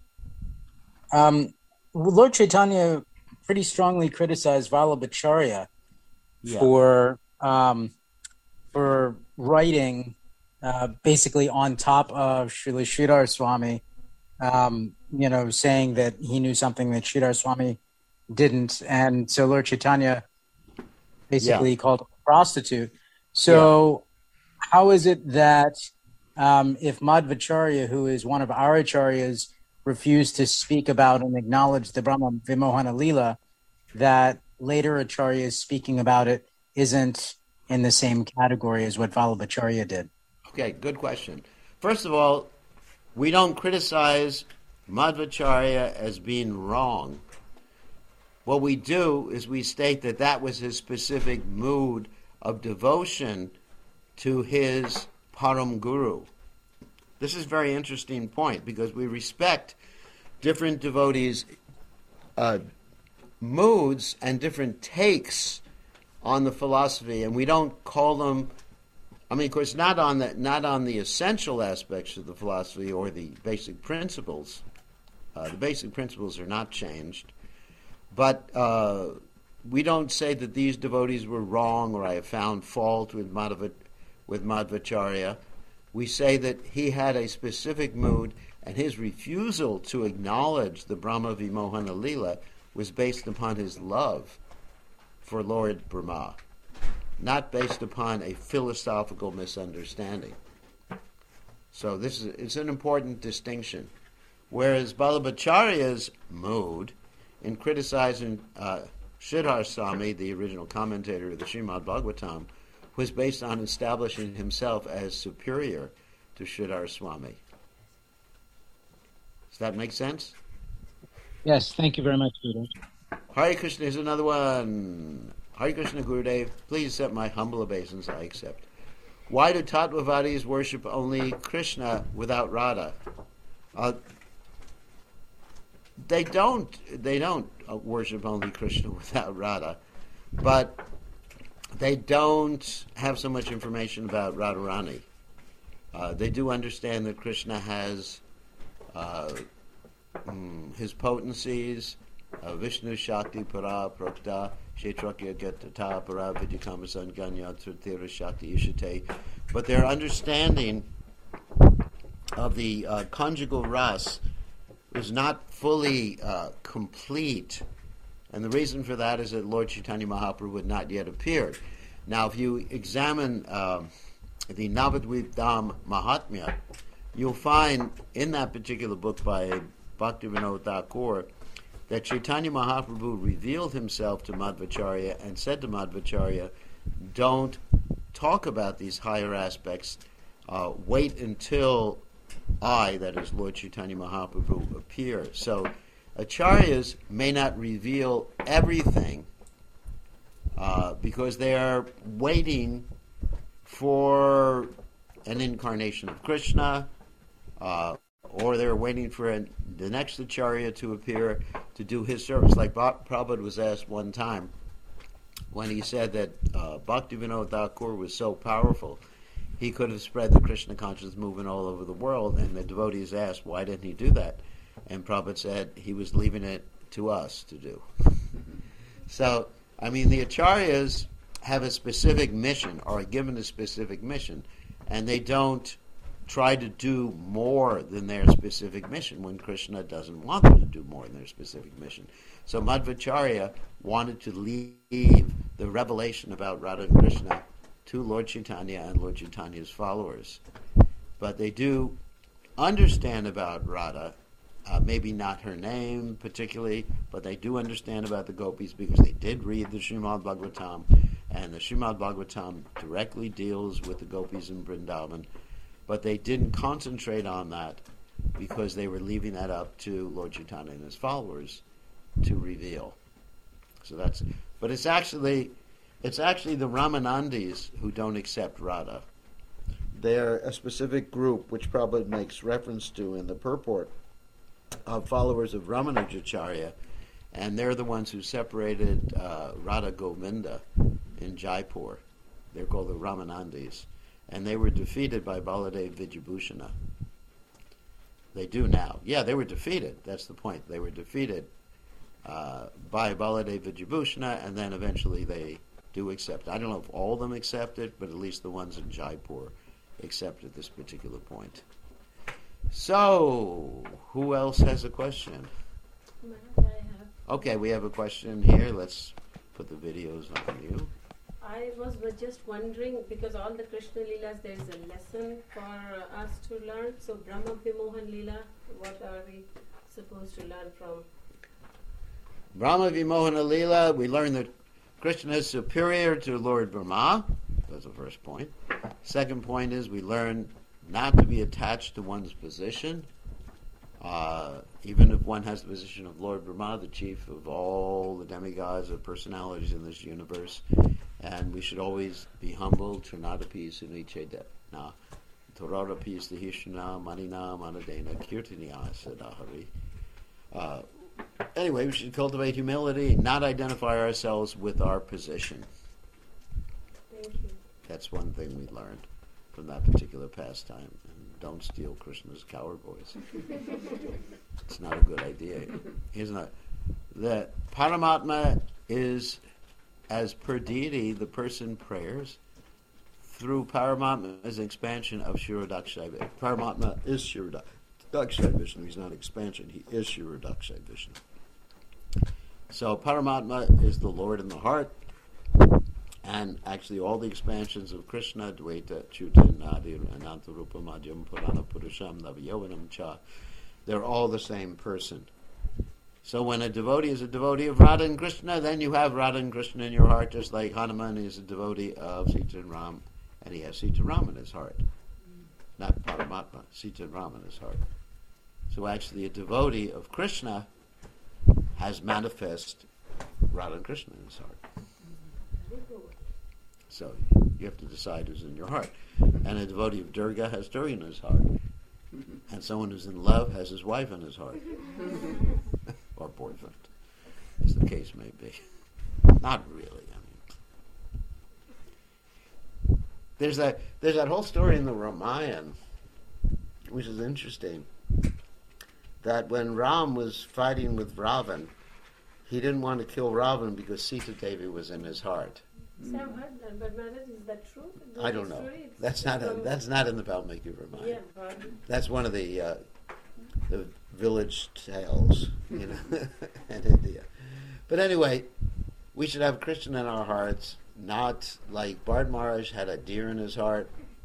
Um, Lord Chaitanya pretty strongly criticized Vallabhacharya Yeah. for um, for writing uh, basically on top of Srila Sridhar Swami, um, you know, saying that he knew something that Sridhar Swami didn't. And so Lord Chaitanya basically Yeah. called him a prostitute. So how is it that um, if Madhvacharya, who is one of our acharyas, refused to speak about and acknowledge the Brahma Vimohana Leela, that later acharyas speaking about it isn't in the same category as what Vallabhacharya did? Okay, good question. First of all, we don't criticize Madhvacharya as being wrong. What we do is we state that that was his specific mood of devotion to his Param Guru. This is a very interesting point because we respect different devotees' uh, moods and different takes on the philosophy, and we don't call them. I mean, of course, not on the not on the essential aspects of the philosophy or the basic principles. Uh, the basic principles are not changed, but uh, we don't say that these devotees were wrong or I have found fault with Madhva, with Madhvacharya. We say that he had a specific mood, and his refusal to acknowledge the Brahma Vimohana Leela was based upon his love for Lord Brahma, not based upon a philosophical misunderstanding. So this is it's an important distinction. Whereas Vallabhacharya's mood in criticizing uh, Sridhar Swami, the original commentator of the Srimad Bhagavatam, was based on establishing himself as superior to Sridhar Swami. Does that make sense? Yes, thank you very much, Gurudev. Hare Krishna is another one. Hare Krishna Gurudev, please accept my humble obeisance, I accept. Why do Tattvavadis worship only Krishna without Radha? Uh, they don't. They don't uh, worship only Krishna without Radha, but they don't have so much information about Radharani. Uh, they do understand that Krishna has uh, mm, his potencies uh, Vishnu Shakti Para Prokta Kshetrakya Gatata Para Vidyakamasan Ganya Trithira Shakti Ishite. But their understanding of the uh, conjugal ras is not fully uh, complete. And the reason for that is that Lord Chaitanya Mahaprabhu had not yet appeared. Now, if you examine uh, the Navadvip Dham Mahatmya, you'll find in that particular book by Bhaktivinoda Thakur that Chaitanya Mahaprabhu revealed himself to Madhvacharya and said to Madhvacharya, don't talk about these higher aspects. Uh, wait until I, that is Lord Chaitanya Mahaprabhu, appear. So acharyas may not reveal everything uh, because they are waiting for an incarnation of Krishna, uh, or they're waiting for an, the next acharya to appear to do his service. Like ba- Prabhupada was asked one time when he said that uh, Bhaktivinoda Thakur was so powerful, he could have spread the Krishna consciousness movement all over the world, and the devotees asked, why didn't he do that? And Prabhupada said he was leaving it to us to do. So, I mean, the acharyas have a specific mission, or are given a specific mission, and they don't try to do more than their specific mission when Krishna doesn't want them to do more than their specific mission. So Madhvacharya wanted to leave the revelation about Radha and Krishna to Lord Chaitanya and Lord Chaitanya's followers. But they do understand about Radha, uh, maybe not her name particularly, but they do understand about the gopis because they did read the Srimad Bhagavatam, and the Srimad Bhagavatam directly deals with the gopis in Vrindavan. But they didn't concentrate on that because they were leaving that up to Lord Chaitanya and his followers to reveal. So that's, but it's actually, it's actually the Ramanandis who don't accept Radha. They're a specific group which Prabhupada makes reference to in the purport of followers of Ramanujacharya, and they're the ones who separated uh, Radha Govinda in Jaipur. They're called the Ramanandis. And they were defeated by Baladev Vijayabhushana. They do now. Yeah, they were defeated. That's the point. They were defeated uh, by Baladev Vijayabhushana, and then eventually they do accept. I don't know if all of them accept it, but at least the ones in Jaipur accept at this particular point. So, who else has a question? Maharaj, I have. Okay, we have a question here. Let's put the videos on you. I was was just wondering, because all the Krishna Leelas, there is a lesson for uh, us to learn. So Brahma Vimohan Leela, what are we supposed to learn from? Brahma Vimohana Leela, we learn that Krishna is superior to Lord Brahma. That's the first point. Second point is we learn not to be attached to one's position. Uh, even if one has the position of Lord Brahma, the chief of all the demigods or personalities in this universe, and we should always be humble, Trinadapi Sunicheda. Na Toradapi Stahishna Manina Manadena Kirtaniya Sadahari. Uh Anyway, we should cultivate humility, not identify ourselves with our position. Thank you. That's one thing we learned from that particular pastime. And don't steal Krishna's coward voice. It's not a good idea. Here's not. The Paramatma is, as per deity, the person prayers through Paramatma's expansion of Shirodakshai. Paramatma is Shirodakshai Vishnu. He's not expansion. He is Shirodakshai Vishnu. So Paramatma is the Lord in the heart. And actually all the expansions of Krishna, Dvaita, Chuta, Nadir, Anantarupa, Madhyam, Purana, Purusham, Navyavanam, Cha, they're all the same person. So when a devotee is a devotee of Radha and Krishna, then you have Radha and Krishna in your heart, just like Hanuman is a devotee of Sita and Ram, and he has Sita and Ram in his heart. Not Paramatma, Sita and Ram in his heart. So actually a devotee of Krishna has manifest Radha and Krishna in his heart. So you have to decide who's in your heart. And a devotee of Durga has Durga in his heart. And someone who's in love has his wife in his heart. Or boyfriend, as the case may be. Not really, I mean. There's that, there's that whole story in the Ramayana, which is interesting, that when Ram was fighting with Ravan, he didn't want to kill Ravan because Sita Devi was in his heart. So I've heard that, but Maharaj, is that true? The I don't know. story? It's That's not a, from- that's not in the Valmiki Ramayana. Yeah, but That's one of the uh, the village tales, you know, in India. But anyway, we should have Krishna in our hearts, not like Bharat Maharaj had a deer in his heart.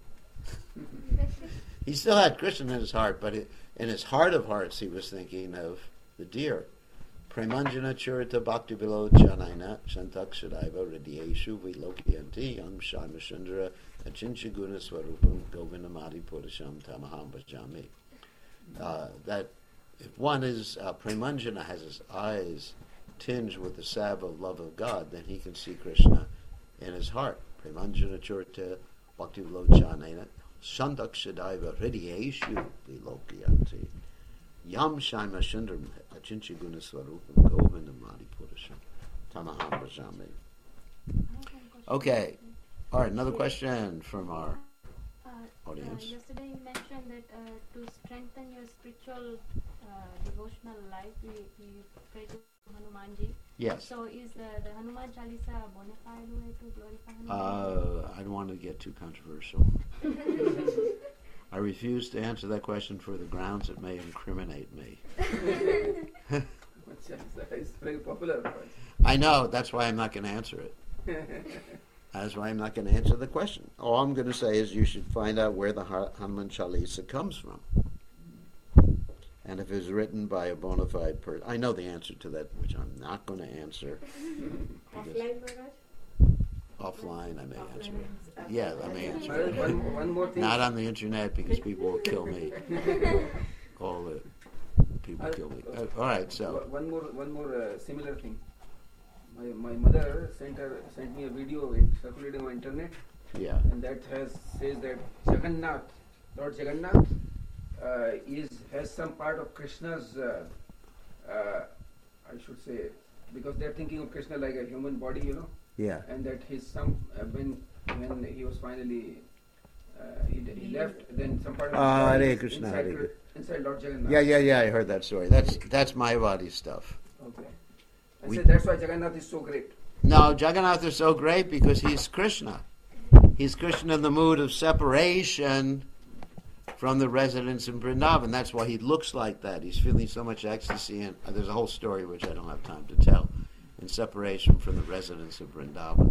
He still had Krishna in his heart, but it, in his heart of hearts, he was thinking of the deer. Premanjana Churita Bhakti Vilochanayana Shantak Shadaiva Ridyeshu Vilokyanti Yam Shamasundara Achinchaguna Swarupam Govindamadi Purasham Tamaham Bhajami. Uh, that if one is uh, Premanjana has his eyes tinged with the salve of love of God, then he can see Krishna in his heart. Premanjana Churita Bhakti Vilochanayana Shantak Shadaiva Ridyeshu Vilokyanti Yam Shaima Shundram Achinchaguna Swarupam Govindamadi Purasham Tamaham Bhajami. Okay. All right, another question from our Uh, audience. Uh, yesterday you mentioned that uh, to strengthen your spiritual uh, devotional life, we, we pray to Hanumanji. Yes. So is the, the Hanuman Chalisa a bona fide way to glorify Hanuman? Uh, I don't want to get too controversial. I refuse to answer that question for the grounds it may incriminate me. It's very popular. I know, that's why I'm not going to answer it. That's why I'm not going to answer the question. All I'm going to say is you should find out where the Ha- Hanuman Chalisa comes from. And if it's written by a bona fide person. I know the answer to that, which I'm not going to answer. offline, Maharaj? Offline, I may answer it. Yeah, I may answer Well, it. one, one more thing. Not on the internet because people will kill me. All the people kill me. Uh, all right, so. One more, one more uh, similar thing. My, my mother sent her sent me a video which circulated on internet, Yeah. and that has says that Jagannath, Lord Jagannath, uh, is has some part of Krishna's. Uh, uh, I should say, because they're thinking of Krishna like a human body, you know, Yeah. and that his some uh, when when he was finally uh, he, he left, then some part of his Ah, body Hare is Krishna, inside, Hare Krishna. inside Lord Jagannath. Yeah, yeah, yeah, I heard that story. That's that's Mayavadi stuff. Okay. I We- said that's why Jagannath is so great. No, Jagannath is so great because he's Krishna. He's Krishna in the mood of separation from the residents in Vrindavan. That's why he looks like that. He's feeling so much ecstasy, and uh, there's a whole story which I don't have time to tell, in separation from the residents of Vrindavan.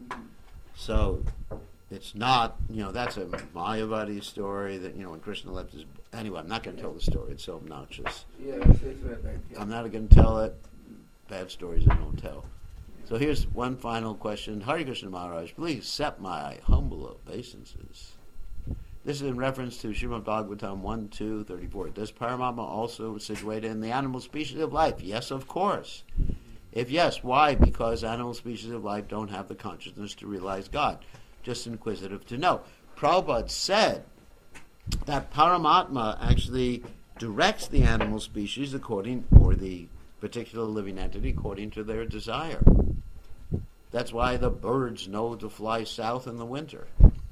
So it's not, you know, that's a Mayavadi story that, you know, when Krishna left his... Anyway, I'm not going to tell the story. It's so obnoxious. Yeah, it's, it's very bad. Yeah. I'm not going to tell it. Bad stories I don't tell. So here's one final question. Hare Krishna Maharaj, please accept my humble obeisances. This is in reference to Srimad Bhagavatam one, two, thirty-four. Does Paramatma also situate in the animal species of life? Yes, of course. If yes, why? Because animal species of life don't have the consciousness to realize God. Just inquisitive to know. Prabhupada said that Paramatma actually directs the animal species according, or the particular living entity, according to their desire. That's why the birds know to fly south in the winter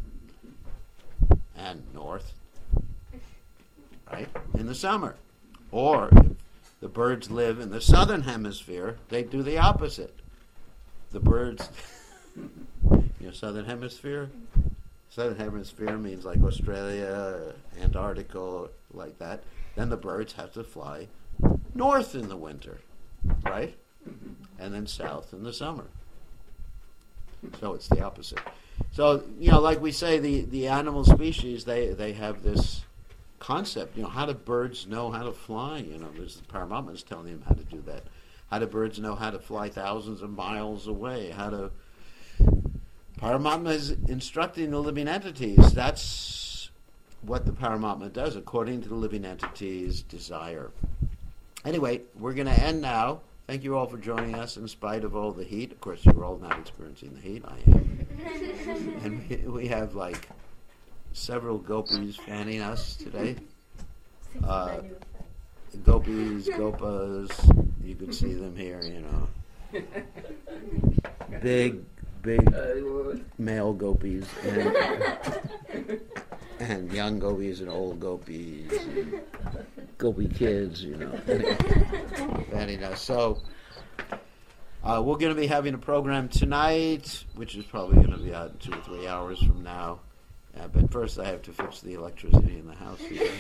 and north, right, in the summer. Or if the birds live in the southern hemisphere, they do the opposite. The birds, you know, southern hemisphere? Southern hemisphere means like Australia, Antarctica, like that. Then the birds have to fly north in the winter, right? And then south in the summer. So it's the opposite. So, you know, like we say, the, the animal species, they, they have this concept. You know, how do birds know how to fly? You know, there's Paramatma is telling them how to do that. How do birds know how to fly thousands of miles away? How to... Paramatma is instructing the living entities. That's what the Paramatma does, according to the living entity's desire. Anyway, we're going to end now. Thank you all for joining us in spite of all the heat. Of course, you're all not experiencing the heat. I am. And we, we have like several gopis fanning us today. Uh, gopis, gopas, you could see them here, you know. Big, big Uh, male gopis and, and young gopis and old gopis and gopi kids, you know. Fanning us. So Uh, we're going to be having a program tonight, which is probably going to be out in two or three hours from now. Uh, but first, I have to fix the electricity in the house.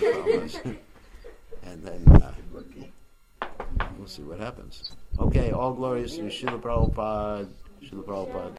And then uh, we'll see what happens. Okay, all glories to Srila Prabhupada. Srila Prabhupada.